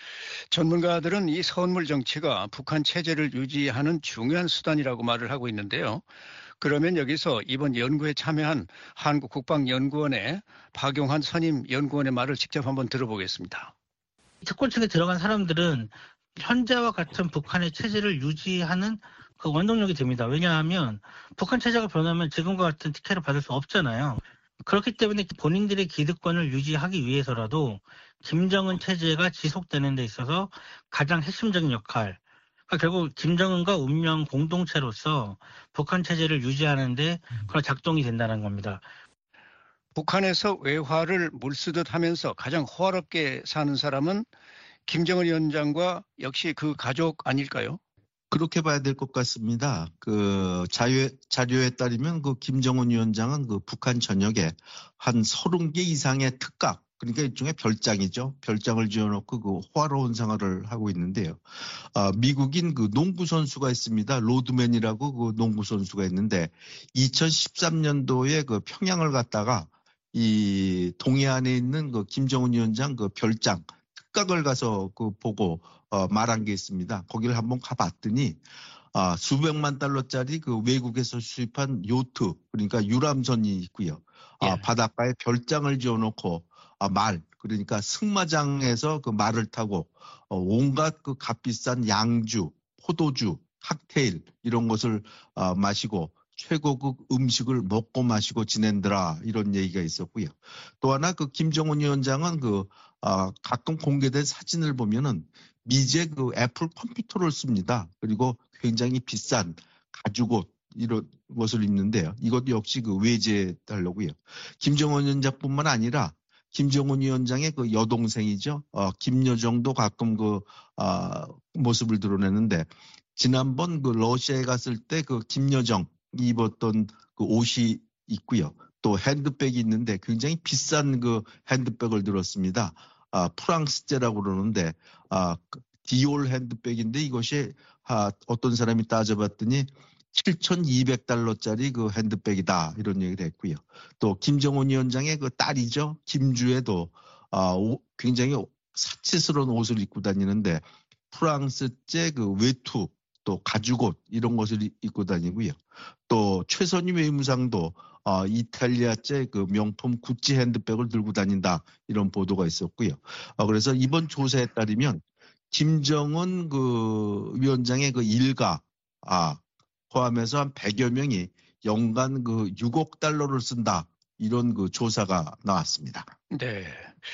전문가들은 이 선물 정치가 북한 체제를 유지하는 중요한 수단이라고 말을 하고 있는데요. 그러면 여기서 이번 연구에 참여한 한국국방연구원의 박용환 선임 연구원의 말을 직접 한번 들어보겠습니다. 특권층에 들어간 사람들은 현재와 같은 북한의 체제를 유지하는 그 원동력이 됩니다. 왜냐하면 북한 체제가 변하면 지금과 같은 특혜를 받을 수 없잖아요. 그렇기 때문에 본인들의 기득권을 유지하기 위해서라도 김정은 체제가 지속되는 데 있어서 가장 핵심적인 역할, 그러니까 결국 김정은과 운명 공동체로서 북한 체제를 유지하는 데 그런 작동이 된다는 겁니다. 북한에서 외화를 물쓰듯 하면서 가장 호화롭게 사는 사람은 김정은 위원장과 역시 그 가족 아닐까요? 그렇게 봐야 될 것 같습니다. 그 자료, 자료에 따르면 그 김정은 위원장은 그 북한 전역에 한 서른 개 이상의 특각, 그러니까 일종의 별장이죠. 별장을 지어놓고 그 호화로운 생활을 하고 있는데요. 아, 미국인 그 농구 선수가 있습니다. 로드맨이라고 그 농구 선수가 있는데 이천십삼 년도에 그 평양을 갔다가 이 동해안에 있는 그 김정은 위원장 그 별장 특각을 가서 그 보고 어, 말한 게 있습니다. 거기를 한번 가봤더니 아, 수백만 달러짜리 그 외국에서 수입한 요트, 그러니까 유람선이 있고요. 아, 예. 바닷가에 별장을 지어놓고 아, 말, 그러니까 승마장에서 그 말을 타고 어, 온갖 그 값비싼 양주, 포도주, 칵테일 이런 것을 어, 마시고 최고급 음식을 먹고 마시고 지낸더라 이런 얘기가 있었고요. 또 하나 그 김정은 위원장은 그 어, 가끔 공개된 사진을 보면은 미제 그 애플 컴퓨터를 씁니다. 그리고 굉장히 비싼 가죽옷 이런 것을 입는데요. 이것 역시 그 외제하려고요. 김정은 위원장뿐만 아니라 김정은 위원장의 그 여동생이죠. 어, 김여정도 가끔 그 어, 모습을 드러내는데 지난번 그 러시아에 갔을 때 그 김여정 입었던 그 옷이 있고요. 또 핸드백이 있는데 굉장히 비싼 그 핸드백을 들었습니다. 아, 프랑스제라고 그러는데 아, 디올 핸드백인데 이것이 아, 어떤 사람이 따져봤더니 칠천이백 달러짜리 그 핸드백이다 이런 얘기를 했고요. 또 김정은 위원장의 그 딸이죠. 김주애도 아, 오, 굉장히 사치스러운 옷을 입고 다니는데 프랑스제 그 외투 또 가죽옷 이런 것을 입고 다니고요. 또 최선희 외무상도 어, 이탈리아제 그 명품 구찌 핸드백을 들고 다닌다 이런 보도가 있었고요. 어, 그래서 이번 조사에 따르면 김정은 그 위원장의 그 일가 아, 포함해서 한 백여 명이 연간 그 육억 달러를 쓴다 이런 그 조사가 나왔습니다. 네.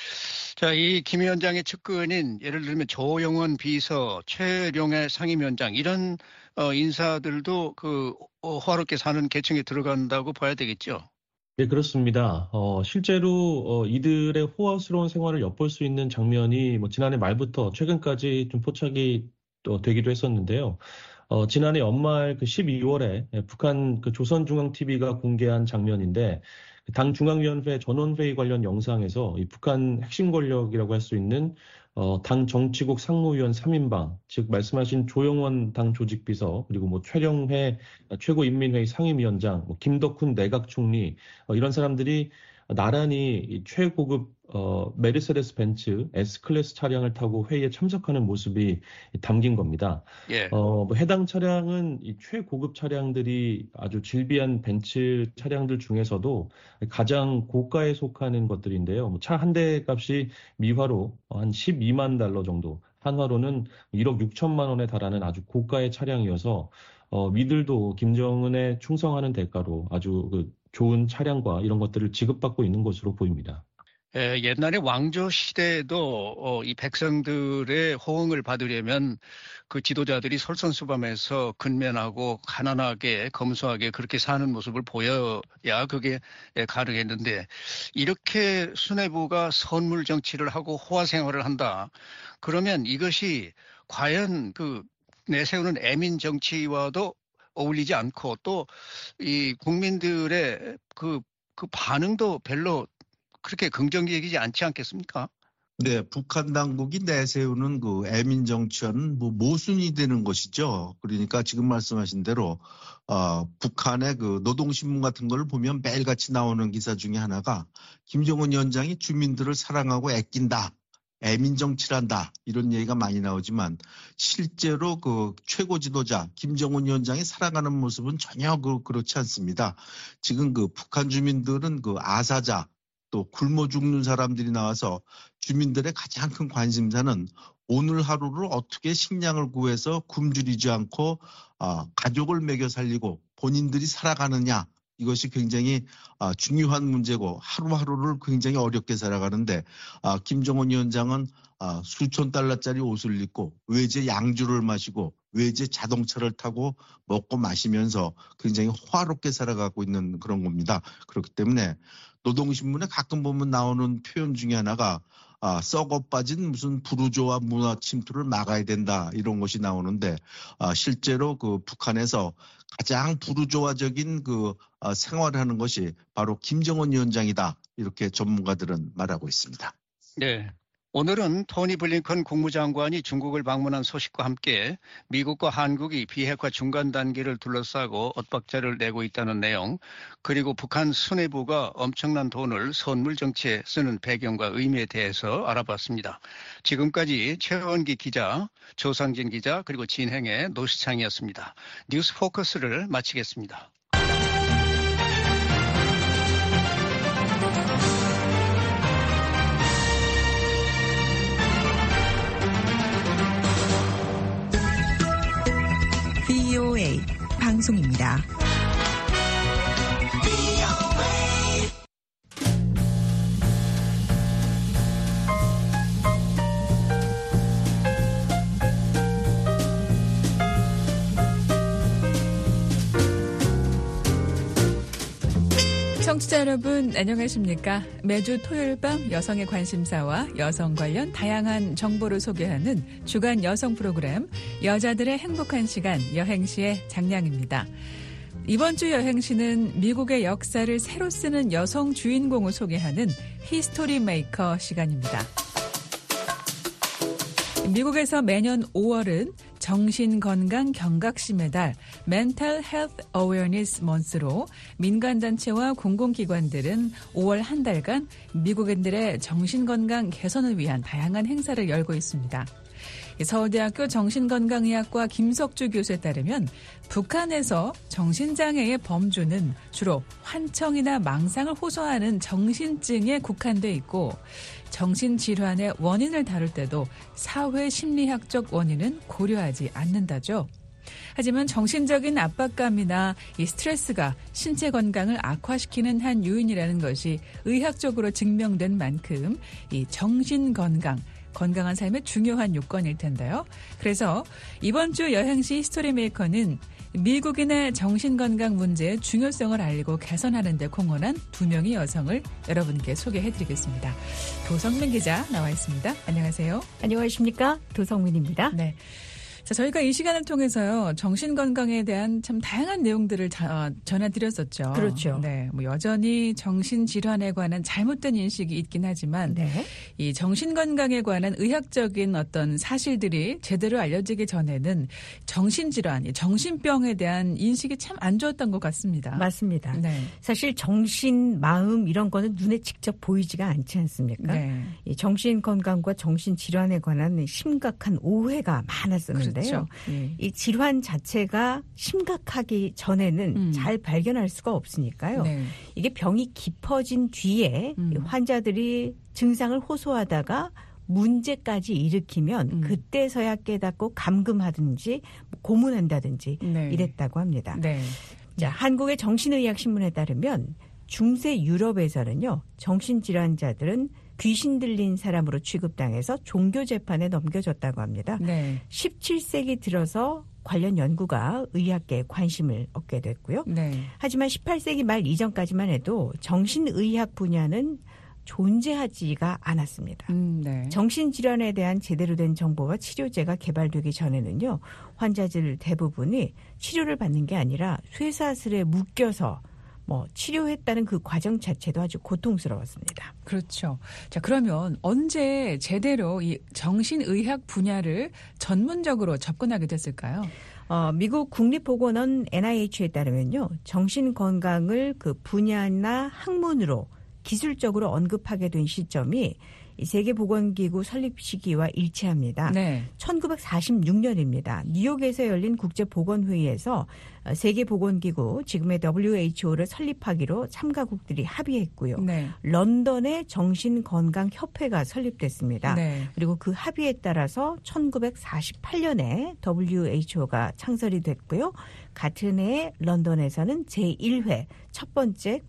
자, 이 김 위원장의 측근인 예를 들면 조영원 비서, 최룡해 상임위원장 이런 어, 인사들도 그 어, 호화롭게 사는 계층에 들어간다고 봐야 되겠죠. 네, 그렇습니다. 어, 실제로 어, 이들의 호화스러운 생활을 엿볼 수 있는 장면이 뭐 지난해 말부터 최근까지 좀 포착이 또 되기도 했었는데요. 어, 지난해 연말 그 십이월에 북한 그 조선중앙티비가 공개한 장면인데 당 중앙위원회 전원회의 관련 영상에서 이 북한 핵심 권력이라고 할 수 있는 어, 당 정치국 상무위원 삼 인방, 즉 말씀하신 조영원 당 조직비서, 그리고 뭐 최령회 최고인민회의 상임위원장, 뭐 김덕훈 내각총리, 어, 이런 사람들이 나란히 이 최고급 어, 메르세데스 벤츠 S클래스 차량을 타고 회의에 참석하는 모습이 담긴 겁니다. 예. 어, 뭐 해당 차량은 이 최고급 차량들이 아주 질비한 벤츠 차량들 중에서도 가장 고가에 속하는 것들인데요. 뭐 차 한 대 값이 미화로 한 십이만 달러 정도, 한화로는 일억 육천만 원에 달하는 아주 고가의 차량이어서 어, 미들도 김정은에 충성하는 대가로 아주 그 좋은 차량과 이런 것들을 지급받고 있는 것으로 보입니다. 예, 옛날에 왕조 시대에도 어, 이 백성들의 호응을 받으려면 그 지도자들이 솔선수범해서 근면하고 가난하게 검소하게 그렇게 사는 모습을 보여야 그게 가능했는데, 이렇게 수뇌부가 선물 정치를 하고 호화 생활을 한다. 그러면 이것이 과연 그 내세우는 애민 정치와도 어울리지 않고 또 이 국민들의 그, 그 반응도 별로 그렇게 긍정적이지 않지 않겠습니까? 네, 북한 당국이 내세우는 그 애민 정치와는 뭐 모순이 되는 것이죠. 그러니까 지금 말씀하신 대로 어, 북한의 그 노동신문 같은 걸 보면 매일같이 나오는 기사 중에 하나가 김정은 위원장이 주민들을 사랑하고 아낀다, 애민 정치란다, 이런 얘기가 많이 나오지만 실제로 그 최고 지도자 김정은 위원장이 살아가는 모습은 전혀 그 그렇지 않습니다. 지금 그 북한 주민들은 그 아사자, 또 굶어 죽는 사람들이 나와서 주민들의 가장 큰 관심사는 오늘 하루를 어떻게 식량을 구해서 굶주리지 않고 어, 가족을 먹여 살리고 본인들이 살아가느냐, 이것이 굉장히 어, 중요한 문제고 하루하루를 굉장히 어렵게 살아가는데 어, 김정은 위원장은 어, 수천 달러짜리 옷을 입고 외제 양주를 마시고 외제 자동차를 타고 먹고 마시면서 굉장히 호화롭게 살아가고 있는 그런 겁니다. 그렇기 때문에 노동신문에 가끔 보면 나오는 표현 중에 하나가 아, 썩어 빠진 무슨 부르조아 문화 침투를 막아야 된다, 이런 것이 나오는데 아, 실제로 그 북한에서 가장 부르조아적인 그 아, 생활을 하는 것이 바로 김정은 위원장이다, 이렇게 전문가들은 말하고 있습니다. 네. 오늘은 토니 블링컨 국무장관이 중국을 방문한 소식과 함께 미국과 한국이 비핵화 중간 단계를 둘러싸고 엇박자를 내고 있다는 내용, 그리고 북한 수뇌부가 엄청난 돈을 선물 정치에 쓰는 배경과 의미에 대해서 알아봤습니다. 지금까지 최원기 기자, 조상진 기자, 그리고 진행의 노시창이었습니다. 뉴스 포커스를 마치겠습니다. 브이오에이 방송입니다. 청취자 여러분, 안녕하십니까? 매주 토요일 밤 여성의 관심사와 여성 관련 다양한 정보를 소개하는 주간 여성 프로그램 여자들의 행복한 시간 여행시의 장량입니다. 이번 주 여행시는 미국의 역사를 새로 쓰는 여성 주인공을 소개하는 히스토리 메이커 시간입니다. 미국에서 매년 오월은 정신건강 경각심의 달 Mental Health Awareness Month로 민간단체와 공공기관들은 오월 한 달간 미국인들의 정신건강 개선을 위한 다양한 행사를 열고 있습니다. 서울대학교 정신건강의학과 김석주 교수에 따르면 북한에서 정신장애의 범주는 주로 환청이나 망상을 호소하는 정신증에 국한돼 있고 정신질환의 원인을 다룰 때도 사회심리학적 원인은 고려하지 않는다죠. 하지만 정신적인 압박감이나 이 스트레스가 신체 건강을 악화시키는 한 요인이라는 것이 의학적으로 증명된 만큼 이 정신건강, 건강한 삶의 중요한 요건일 텐데요. 그래서 이번 주 여행시 히스토리 메이커는 미국인의 정신건강 문제의 중요성을 알리고 개선하는 데 공헌한 두 명의 여성을 여러분께 소개해드리겠습니다. 도성민 기자 나와 있습니다. 안녕하세요. 안녕하십니까. 도성민입니다. 네. 자, 저희가 이 시간을 통해서요, 정신건강에 대한 참 다양한 내용들을 자, 어, 전해드렸었죠. 그렇죠. 네. 뭐 여전히 정신질환에 관한 잘못된 인식이 있긴 하지만, 네. 이 정신건강에 관한 의학적인 어떤 사실들이 제대로 알려지기 전에는 정신질환, 정신병에 대한 인식이 참 안 좋았던 것 같습니다. 맞습니다. 네. 사실 정신, 마음 이런 거는 눈에 직접 보이지가 않지 않습니까? 네. 이 정신건강과 정신질환에 관한 심각한 오해가 많았었는데 그렇죠. 예. 이 질환 자체가 심각하기 전에는 음. 잘 발견할 수가 없으니까요. 네. 이게 병이 깊어진 뒤에 음. 환자들이 증상을 호소하다가 문제까지 일으키면 음. 그때서야 깨닫고 감금하든지 고문한다든지 네. 이랬다고 합니다. 네. 자, 한국의 정신의학신문에 따르면 중세 유럽에서는요, 정신질환자들은 귀신 들린 사람으로 취급당해서 종교 재판에 넘겨졌다고 합니다. 네. 십칠 세기 들어서 관련 연구가 의학계에 관심을 얻게 됐고요. 네. 하지만 십팔 세기 말 이전까지만 해도 정신의학 분야는 존재하지가 않았습니다. 음, 네. 정신질환에 대한 제대로 된 정보와 치료제가 개발되기 전에는요, 환자들 대부분이 치료를 받는 게 아니라 쇠사슬에 묶여서 뭐 치료했다는 그 과정 자체도 아주 고통스러웠습니다. 그렇죠. 자, 그러면 언제 제대로 이 정신의학 분야를 전문적으로 접근하게 됐을까요? 어, 미국 국립보건원 엔아이에이치에 따르면요, 정신건강을 그 분야나 학문으로 기술적으로 언급하게 된 시점이 이 세계보건기구 설립 시기와 일치합니다. 네. 천구백사십육 년입니다. 뉴욕에서 열린 국제보건회의에서 세계보건기구, 지금의 더블유에이치오를 설립하기로 참가국들이 합의했고요. 네. 런던에 정신건강협회가 설립됐습니다. 네. 그리고 그 합의에 따라서 천구백사십팔 년에 더블유에이치오가 창설이 됐고요. 같은 해 런던에서는 제일 회 첫 번째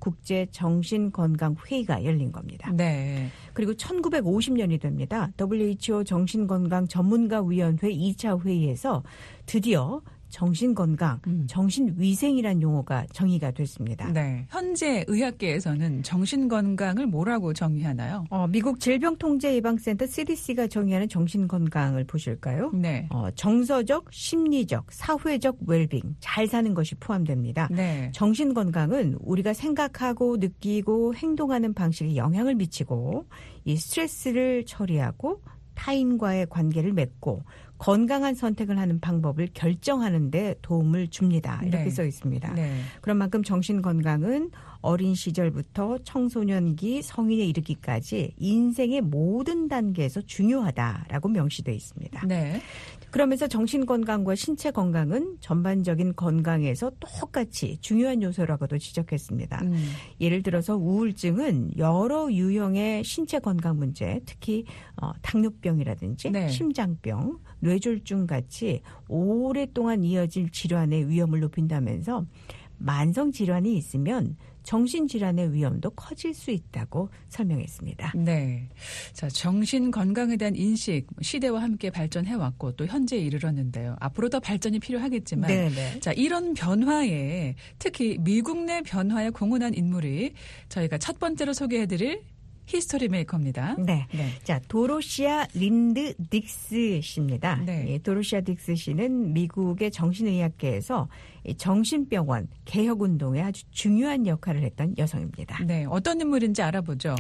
국제정신건강회의가 열린 겁니다. 네. 그리고 천구백오십 년이 됩니다. 더블유에이치오 정신건강 전문가위원회 이 차 회의에서 드디어 정신건강, 음. 정신위생이란 용어가 정의가 됐습니다. 네. 현재 의학계에서는 정신건강을 뭐라고 정의하나요? 어, 미국 질병통제예방센터 씨디씨가 정의하는 정신건강을 보실까요? 네. 어, 정서적, 심리적, 사회적 웰빙, 잘 사는 것이 포함됩니다. 네. 정신건강은 우리가 생각하고 느끼고 행동하는 방식에 영향을 미치고 이 스트레스를 처리하고 타인과의 관계를 맺고 건강한 선택을 하는 방법을 결정하는 데 도움을 줍니다. 이렇게 네. 써 있습니다. 네. 그런 만큼 정신건강은 어린 시절부터 청소년기, 성인에 이르기까지 인생의 모든 단계에서 중요하다라고 명시되어 있습니다. 네. 그러면서 정신건강과 신체건강은 전반적인 건강에서 똑같이 중요한 요소라고도 지적했습니다. 음. 예를 들어서 우울증은 여러 유형의 신체건강 문제, 특히 어, 당뇨병이라든지 네. 심장병, 뇌졸중 같이 오랫동안 이어질 질환의 위험을 높인다면서 만성질환이 있으면 정신질환의 위험도 커질 수 있다고 설명했습니다. 네. 자, 정신 건강에 대한 인식 시대와 함께 발전해왔고 또 현재에 이르렀는데요. 앞으로 더 발전이 필요하겠지만 네네. 자, 이런 변화에 특히 미국 내 변화에 공헌한 인물이 저희가 첫 번째로 소개해드릴 히스토리 메이커입니다. 네. 네. 자, 도로시아 린드 딕스 씨입니다. 네. 이 도로시아 딕스 씨는 미국의 정신의학계에서 이 정신병원 개혁운동에 아주 중요한 역할을 했던 여성입니다. 네. 어떤 인물인지 알아보죠.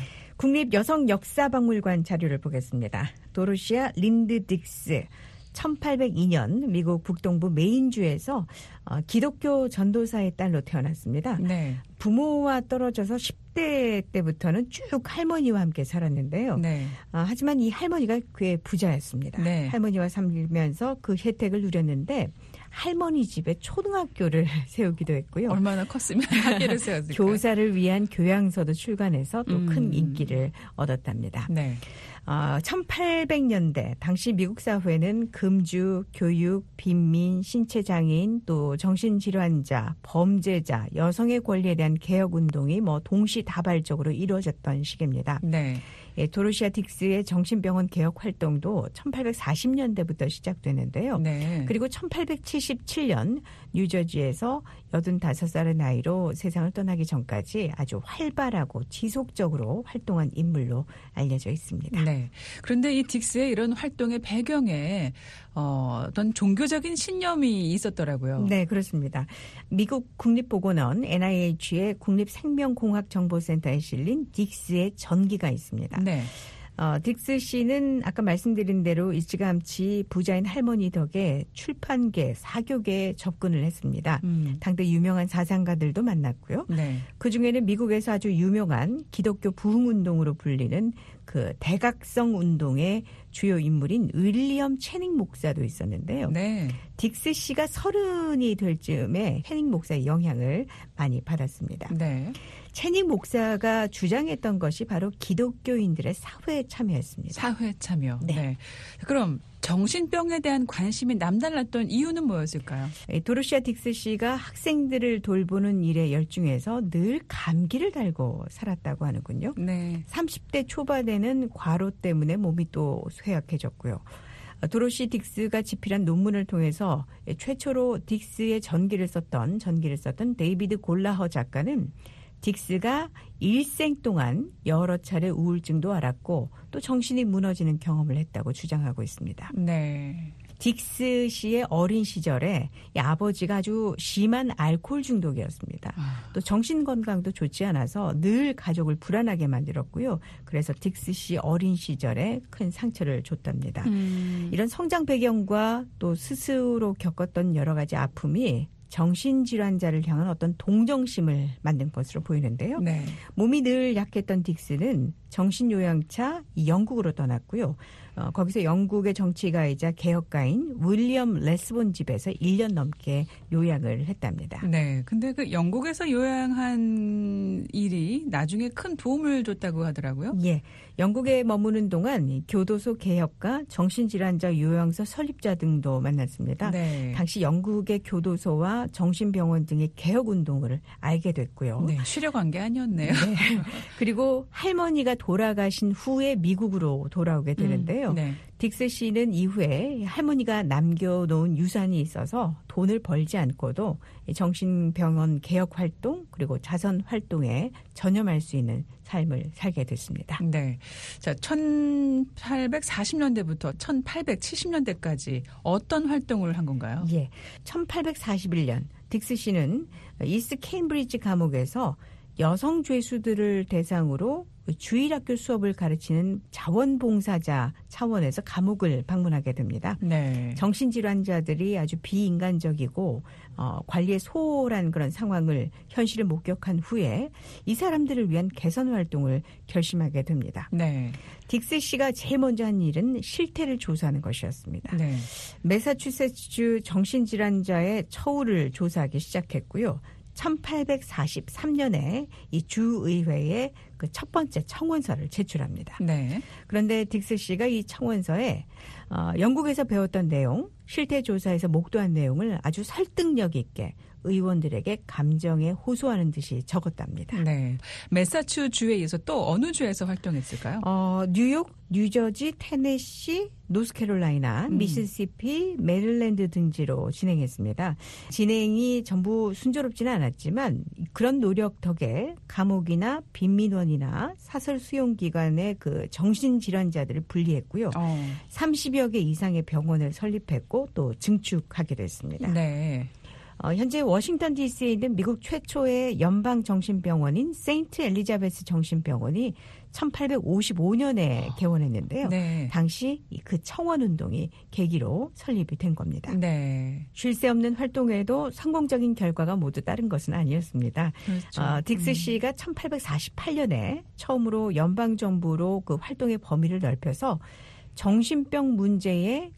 국립여성역사박물관 자료를 보겠습니다. 도로시아 린드 딕스. 천팔백이 년 미국 북동부 메인주에서 어, 기독교 전도사의 딸로 태어났습니다. 네. 부모와 떨어져서 십 대 때부터는 쭉 할머니와 함께 살았는데요. 네. 어, 하지만 이 할머니가 꽤 부자였습니다. 네. 할머니와 살면서 그 혜택을 누렸는데 할머니 집에 초등학교를 세우기도 했고요. 얼마나 컸으면 학교를 세웠을까요? 교사를 위한 교양서도 출간해서 또 큰 음. 인기를 얻었답니다. 네. 어, 천팔백 년대 당시 미국 사회는 금주, 교육, 빈민, 신체장애인, 또 정신질환자, 범죄자, 여성의 권리에 대한 개혁운동이 뭐 동시다발적으로 이루어졌던 시기입니다. 네. 예, 도로시아 딕스의 정신병원 개혁 활동도 천팔백사십 년대부터 시작되는데요. 네. 그리고 천팔백칠십칠 년 뉴저지에서 여든다섯 살의 나이로 세상을 떠나기 전까지 아주 활발하고 지속적으로 활동한 인물로 알려져 있습니다. 네. 그런데 이 딕스의 이런 활동의 배경에 어, 어떤 종교적인 신념이 있었더라고요. 네, 그렇습니다. 미국 국립보건원 엔아이에이치의 국립생명공학정보센터에 실린 딕스의 전기가 있습니다. 네. 어, 딕스 씨는 아까 말씀드린 대로 일찌감치 부자인 할머니 덕에 출판계, 사교계에 접근을 했습니다. 음. 당대 유명한 사상가들도 만났고요. 네. 그중에는 미국에서 아주 유명한 기독교 부흥운동으로 불리는 그 대각성 운동의 주요 인물인 윌리엄 체닝 목사도 있었는데요. 네. 딕스 씨가 서른이 될 즈음에 체닝 목사의 영향을 많이 받았습니다. 네. 체닝 목사가 주장했던 것이 바로 기독교인들의 사회에 참여였습니다. 사회 참여. 네. 네. 그럼 정신병에 대한 관심이 남달랐던 이유는 뭐였을까요? 도로시아 딕스 씨가 학생들을 돌보는 일에 열중해서 늘 감기를 달고 살았다고 하는군요. 네. 삼십 대 초반에는 과로 때문에 몸이 또 쇠약해졌고요. 도로시 딕스가 집필한 논문을 통해서 최초로 딕스의 전기를 썼던 전기를 썼던 데이비드 골라허 작가는 딕스가 일생 동안 여러 차례 우울증도 앓았고 또 정신이 무너지는 경험을 했다고 주장하고 있습니다. 네. 딕스 씨의 어린 시절에 이 아버지가 아주 심한 알코올 중독이었습니다. 아. 또 정신 건강도 좋지 않아서 늘 가족을 불안하게 만들었고요. 그래서 딕스 씨 어린 시절에 큰 상처를 줬답니다. 음. 이런 성장 배경과 또 스스로 겪었던 여러 가지 아픔이 정신질환자를 향한 어떤 동정심을 만든 것으로 보이는데요. 네. 몸이 늘 약했던 딕스는 정신요양차 영국으로 떠났고요. 어, 거기서 영국의 정치가이자 개혁가인 윌리엄 레스본 집에서 일 년 넘게 요양을 했답니다. 네. 근데 그 영국에서 요양한 일이 나중에 큰 도움을 줬다고 하더라고요. 예. 영국에 머무는 동안 교도소 개혁과 정신질환자 요양소 설립자 등도 만났습니다. 네. 당시 영국의 교도소와 정신병원 등의 개혁운동을 알게 됐고요. 네. 쉬려간 게 아니었네요. 네. 그리고 할머니가 돌아가신 후에 미국으로 돌아오게 되는데요. 음, 네. 딕스 씨는 이후에 할머니가 남겨놓은 유산이 있어서 돈을 벌지 않고도 정신병원 개혁 활동 그리고 자선 활동에 전념할 수 있는 삶을 살게 됐습니다. 네. 자, 천팔백사십 년대부터 천팔백칠십 년대까지 어떤 활동을 한 건가요? 예. 천팔백사십일 년 딕스 씨는 이스트 케임브리지 감옥에서 여성 죄수들을 대상으로 주일학교 수업을 가르치는 자원봉사자 차원에서 감옥을 방문하게 됩니다. 네. 정신질환자들이 아주 비인간적이고 어, 관리에 소홀한 그런 상황을 현실을 목격한 후에 이 사람들을 위한 개선 활동을 결심하게 됩니다. 네. 딕스 씨가 제일 먼저 한 일은 실태를 조사하는 것이었습니다. 네. 매사추세츠 정신질환자의 처우를 조사하기 시작했고요. 천팔백사십삼 년에 이 주의회에 그 첫 번째 청원서를 제출합니다. 네. 그런데 딕스 씨가 이 청원서에 어, 영국에서 배웠던 내용, 실태 조사에서 목도한 내용을 아주 설득력 있게 의원들에게 감정에 호소하는 듯이 적었답니다. 네. 매사추주에 이어서 또 어느 주에서 활동했을까요? 어, 뉴욕, 뉴저지, 테네시, 노스캐롤라이나, 음. 미시시피, 메릴랜드 등지로 진행했습니다. 진행이 전부 순조롭지는 않았지만 그런 노력 덕에 감옥이나 빈민원이나 사설 수용기관의 그 정신질환자들을 분리했고요. 어. 삼십여 개 이상의 병원을 설립했고 또 증축하게 됐습니다. 네. 어, 현재 워싱턴 디씨에 있는 미국 최초의 연방정신병원인 세인트 엘리자베스 정신병원이 천팔백오십오 년에 개원했는데요. 네. 당시 그 청원운동이 계기로 설립이 된 겁니다. 네. 쉴 새 없는 활동에도 성공적인 결과가 모두 따른 것은 아니었습니다. 그렇죠. 어, 딕스 음. 씨가 천팔백사십팔 년에 처음으로 연방정부로 그 활동의 범위를 넓혀서 정신병 문제의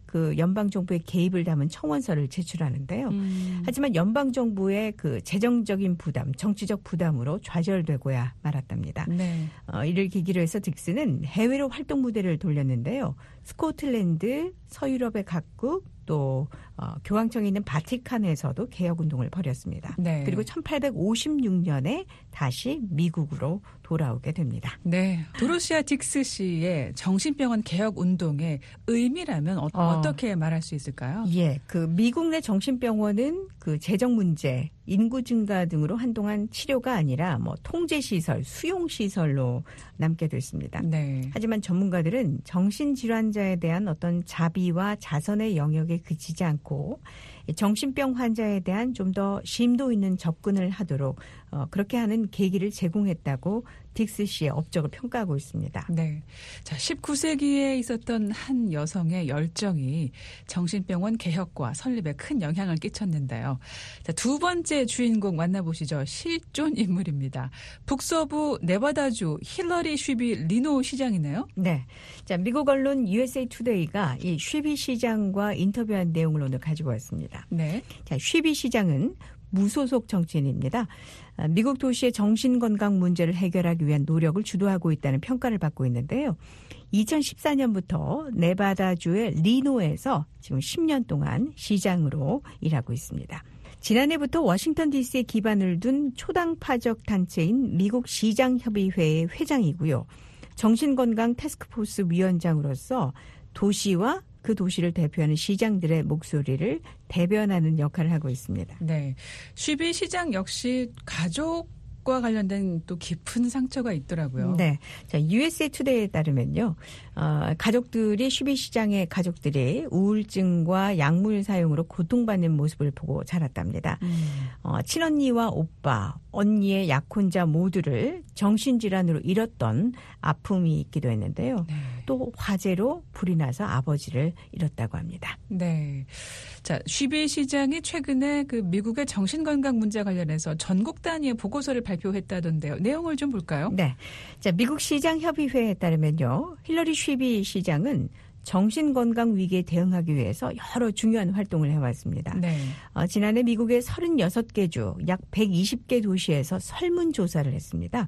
그 연방정부의 개입을 담은 청원서를 제출하는데요. 음. 하지만 연방정부의 그 재정적인 부담, 정치적 부담으로 좌절되고야 말았답니다. 네. 어, 이를 계기로 해서 딕스는 해외로 활동 무대를 돌렸는데요. 스코틀랜드, 서유럽의 각국, 또 어, 교황청에 있는 바티칸에서도 개혁운동을 벌였습니다. 네. 그리고 천팔백오십육 년에 다시 미국으로 돌아오게 됩니다. 네, 도로시아 딕스 씨의 정신병원 개혁 운동의 의미라면 어, 어. 어떻게 말할 수 있을까요? 예, 그 미국 내 정신병원은 그 재정 문제, 인구 증가 등으로 한동안 치료가 아니라 뭐 통제 시설, 수용 시설로 남게 됐습니다. 네. 하지만 전문가들은 정신 질환자에 대한 어떤 자비와 자선의 영역에 그치지 않고 정신병 환자에 대한 좀 더 심도 있는 접근을 하도록 어, 그렇게 하는 계기를 제공했다고 딕스 씨의 업적을 평가하고 있습니다. 네. 자, 십구 세기에 있었던 한 여성의 열정이 정신병원 개혁과 설립에 큰 영향을 끼쳤는데요. 자, 두 번째 주인공 만나보시죠. 실존 인물입니다. 북서부 네바다주 힐러리 쉬비 리노 시장이네요. 네. 자, 미국 언론 유에스에이 투데이가 이 쉬비 시장과 인터뷰한 내용을 오늘 가지고 왔습니다. 네. 자, 쉬비 시장은 무소속 정치인입니다. 미국 도시의 정신건강 문제를 해결하기 위한 노력을 주도하고 있다는 평가를 받고 있는데요. 이천십사 년부터 네바다주의 리노에서 지금 십 년 동안 시장으로 일하고 있습니다. 지난해부터 워싱턴 디씨에 기반을 둔 초당파적 단체인 미국 시장협의회의 회장이고요. 정신건강 태스크포스 위원장으로서 도시와 그 도시를 대표하는 시장들의 목소리를 대변하는 역할을 하고 있습니다. 네. 쉬비 시장 역시 가족과 관련된 또 깊은 상처가 있더라고요. 네. 자, 유에스에이 투데이에 따르면요. 어, 가족들이 쉬비 시장의 가족들이 우울증과 약물 사용으로 고통받는 모습을 보고 자랐답니다. 음. 어, 친언니와 오빠, 언니의 약혼자 모두를 정신질환으로 잃었던 아픔이 있기도 했는데요. 네. 또 화재로 불이 나서 아버지를 잃었다고 합니다. 네. 자, 쉬비 시장이 최근에 그 미국의 정신건강 문제 관련해서 전국 단위의 보고서를 발표했다던데요. 내용을 좀 볼까요? 네. 자, 미국 시장협의회에 따르면요. 힐러리 쉬비 시장은 정신건강 위기에 대응하기 위해서 여러 중요한 활동을 해왔습니다. 네. 어, 지난해 미국의 서른여섯 개 주, 약 백이십 개 도시에서 설문조사를 했습니다.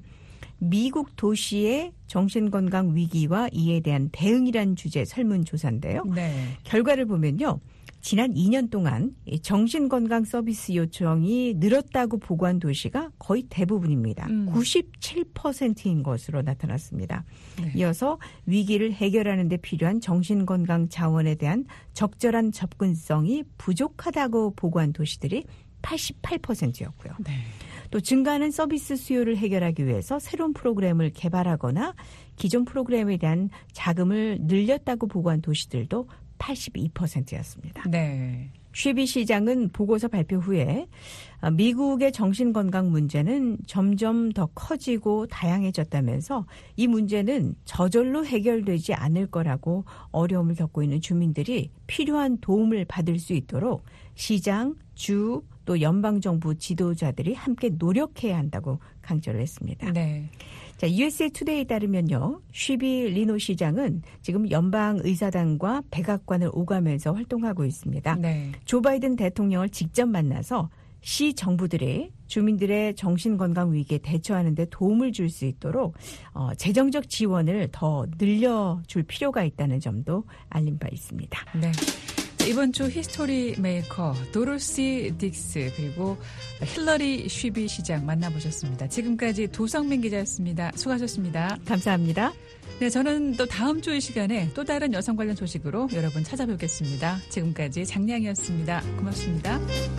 미국 도시의 정신건강 위기와 이에 대한 대응이란 주제 설문조사인데요. 네. 결과를 보면요. 지난 이 년 동안 정신건강 서비스 요청이 늘었다고 보고한 도시가 거의 대부분입니다. 음. 구십칠 퍼센트인 것으로 나타났습니다. 네. 이어서 위기를 해결하는 데 필요한 정신건강 자원에 대한 적절한 접근성이 부족하다고 보고한 도시들이 팔십팔 퍼센트였고요. 네. 또 증가하는 서비스 수요를 해결하기 위해서 새로운 프로그램을 개발하거나 기존 프로그램에 대한 자금을 늘렸다고 보고한 도시들도 팔십이 퍼센트였습니다. 네. 쉬비 시장은 보고서 발표 후에 미국의 정신건강 문제는 점점 더 커지고 다양해졌다면서 이 문제는 저절로 해결되지 않을 거라고 어려움을 겪고 있는 주민들이 필요한 도움을 받을 수 있도록 시장, 주, 또 연방정부 지도자들이 함께 노력해야 한다고 강조를 했습니다. 네. 자, 유에스에이 투데이에 따르면요. 쉬비 리노 시장은 지금 연방의사당과 백악관을 오가면서 활동하고 있습니다. 네. 조 바이든 대통령을 직접 만나서 시 정부들이 주민들의 정신건강 위기에 대처하는 데 도움을 줄 수 있도록 어, 재정적 지원을 더 늘려줄 필요가 있다는 점도 알린 바 있습니다. 네. 이번 주 히스토리 메이커 도로시 딕스 그리고 힐러리 쉬비 시장 만나보셨습니다. 지금까지 도성민 기자였습니다. 수고하셨습니다. 감사합니다. 네, 저는 또 다음 주 이 시간에 또 다른 여성 관련 소식으로 여러분 찾아뵙겠습니다. 지금까지 장량이었습니다. 고맙습니다.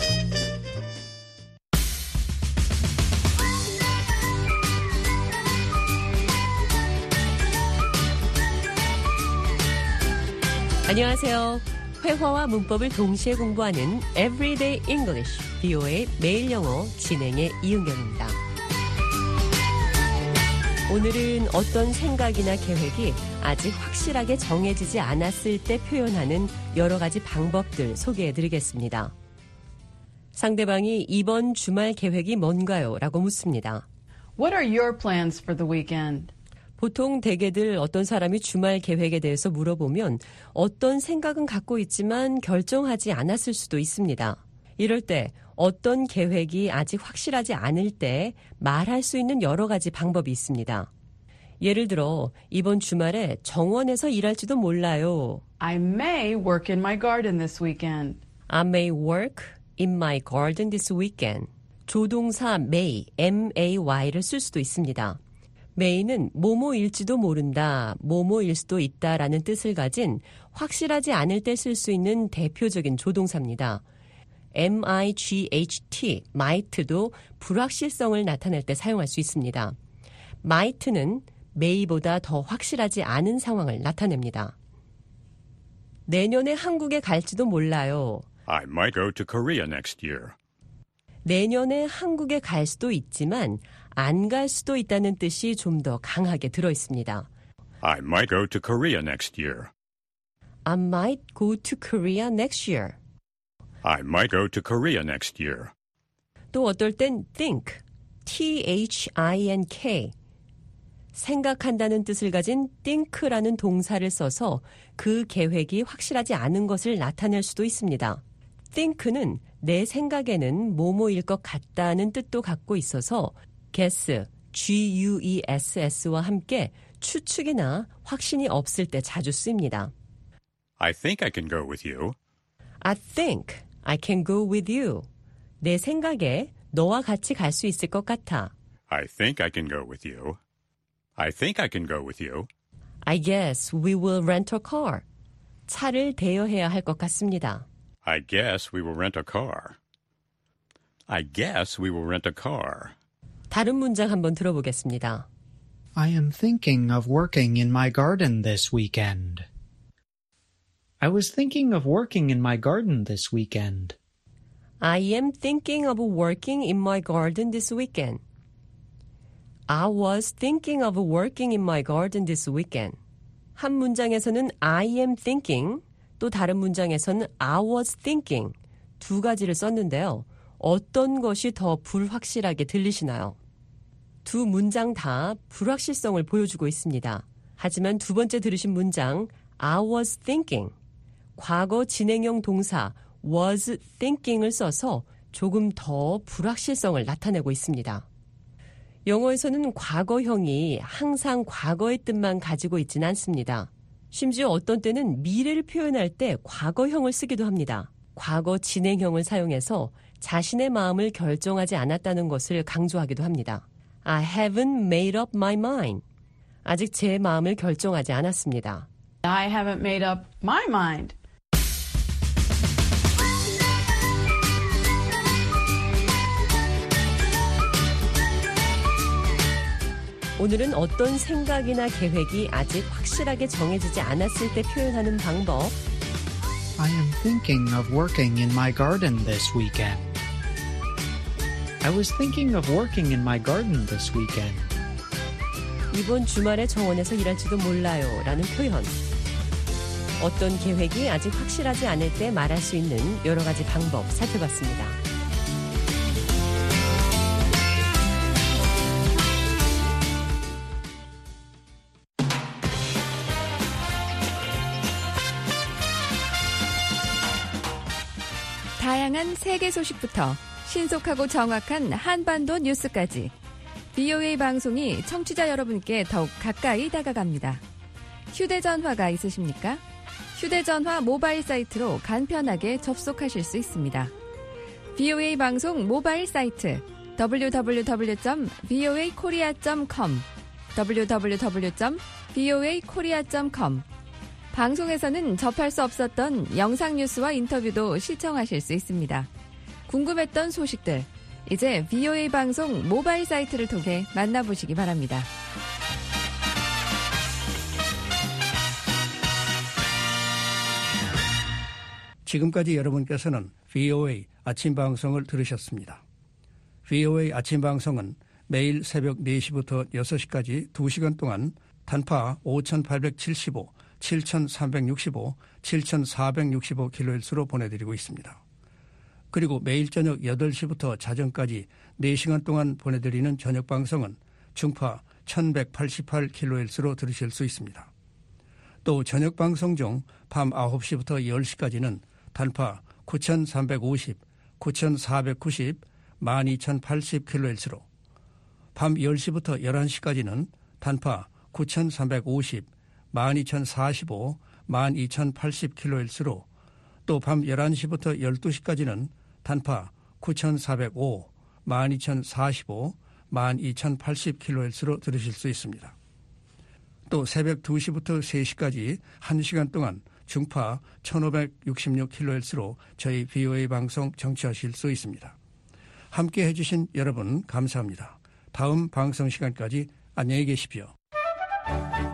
안녕하세요. 회화와 문법을 동시에 공부하는 Everyday English, 비오에이 매일 영어 진행의 이은경입니다. 오늘은 어떤 생각이나 계획이 아직 확실하게 정해지지 않았을 때 표현하는 여러 가지 방법들 소개해드리겠습니다. 상대방이 이번 주말 계획이 뭔가요? 라고 묻습니다. What are your plans for the weekend? 보통 대개들 어떤 사람이 주말 계획에 대해서 물어보면 어떤 생각은 갖고 있지만 결정하지 않았을 수도 있습니다. 이럴 때 어떤 계획이 아직 확실하지 않을 때 말할 수 있는 여러 가지 방법이 있습니다. 예를 들어 이번 주말에 정원에서 일할지도 몰라요. I may work in my garden this weekend. I may work in my garden this weekend. 조동사 may, may를 쓸 수도 있습니다. may는 뭐뭐일지도 모른다, 뭐뭐일 수도 있다라는 뜻을 가진 확실하지 않을 때 쓸 수 있는 대표적인 조동사입니다. might, might도 불확실성을 나타낼 때 사용할 수 있습니다. might는 may보다 더 확실하지 않은 상황을 나타냅니다. 내년에 한국에 갈지도 몰라요. I might go to Korea next year. 내년에 한국에 갈 수도 있지만 안 갈 수도 있다는 뜻이 좀 더 강하게 들어 있습니다. I might go to Korea next year. I might go to Korea next year. I might go to Korea next year. 또 어떨 땐 think, T-H-I-N-K. 생각한다는 뜻을 가진 think라는 동사를 써서 그 계획이 확실하지 않은 것을 나타낼 수도 있습니다. think는 내 생각에는 뭐뭐일 것 같다는 뜻도 갖고 있어서 guess, G-U-E-S-S와 함께 추측이나 확신이 없을 때 자주 쓰입니다. I think I can go with you. I think I can go with you. 내 생각에 너와 같이 갈 수 있을 것 같아. I think I can go with you. I think I can go with you. I guess we will rent a car. 차를 대여해야 할 것 같습니다. I guess we will rent a car. I guess we will rent a car. 다른 문장 한번 들어보겠습니다. I am thinking of working in my garden this weekend. I was thinking of working in my garden this weekend. I am thinking of working in my garden this weekend. I was thinking of working in my garden this weekend. 한 문장에서는 I am thinking, 또 다른 문장에서는 I was thinking 두 가지를 썼는데요. 어떤 것이 더 불확실하게 들리시나요? 두 문장 다 불확실성을 보여주고 있습니다. 하지만 두 번째 들으신 문장 I was thinking, 과거 진행형 동사 was thinking을 써서 조금 더 불확실성을 나타내고 있습니다. 영어에서는 과거형이 항상 과거의 뜻만 가지고 있지는 않습니다. 심지어 어떤 때는 미래를 표현할 때 과거형을 쓰기도 합니다. 과거 진행형을 사용해서 자신의 마음을 결정하지 않았다는 것을 강조하기도 합니다. I haven't made up my mind. 아직 제 마음을 결정하지 않았습니다. I haven't made up my mind. 오늘은 어떤 생각이나 계획이 아직 확실하게 정해지지 않았을 때 표현하는 방법. I am thinking of working in my garden this weekend. I was thinking of working in my garden this weekend. 이번 주말에 정원에서 일할지도 몰라요 라는 표현. 어떤 계획이 아직 확실하지 않을 때 말할 수 있는 여러 가지 방법 살펴봤습니다. 다양한 세계 소식부터 신속하고 정확한 한반도 뉴스까지 브이오에이 방송이 청취자 여러분께 더욱 가까이 다가갑니다. 휴대전화가 있으십니까? 휴대전화 모바일 사이트로 간편하게 접속하실 수 있습니다. 브이오에이 방송 모바일 사이트 더블유 더블유 더블유 점 브이오에이 코리아 점 컴 더블유 더블유 더블유 점 브이오에이 코리아 점 컴 방송에서는 접할 수 없었던 영상 뉴스와 인터뷰도 시청하실 수 있습니다. 궁금했던 소식들, 이제 브이오에이 방송 모바일 사이트를 통해 만나보시기 바랍니다. 지금까지 여러분께서는 브이오에이 아침 방송을 들으셨습니다. 브이오에이 아침 방송은 매일 새벽 네 시부터 여섯 시까지 두 시간 동안 단파 오천팔백칠십오, 칠천삼백육십오, 칠천사백육십오 킬로헤르츠로 보내드리고 있습니다. 그리고 매일 저녁 여덟 시부터 자정까지 네 시간 동안 보내드리는 저녁 방송은 중파 천백팔십팔 킬로헤르츠로 들으실 수 있습니다. 또 저녁 방송 중 밤 아홉 시부터 열 시까지는 단파 구천삼백오십, 구천사백구십, 만 이천팔십 킬로헤르츠로, 밤 열 시부터 열한 시까지는 단파 구천삼백오십, 만 이천사십오, 만 이천팔십 킬로헤르츠로, 또 밤 열한 시부터 열두 시까지는 단파 구천사백오, 만 이천사십오, 만 이천팔십 킬로헤르츠로 들으실 수 있습니다. 또 새벽 두 시부터 세 시까지 한 시간 동안 중파 천오백육십육 킬로헤르츠로 저희 비오에이 방송 청취하실 수 있습니다. 함께 해주신 여러분 감사합니다. 다음 방송 시간까지 안녕히 계십시오.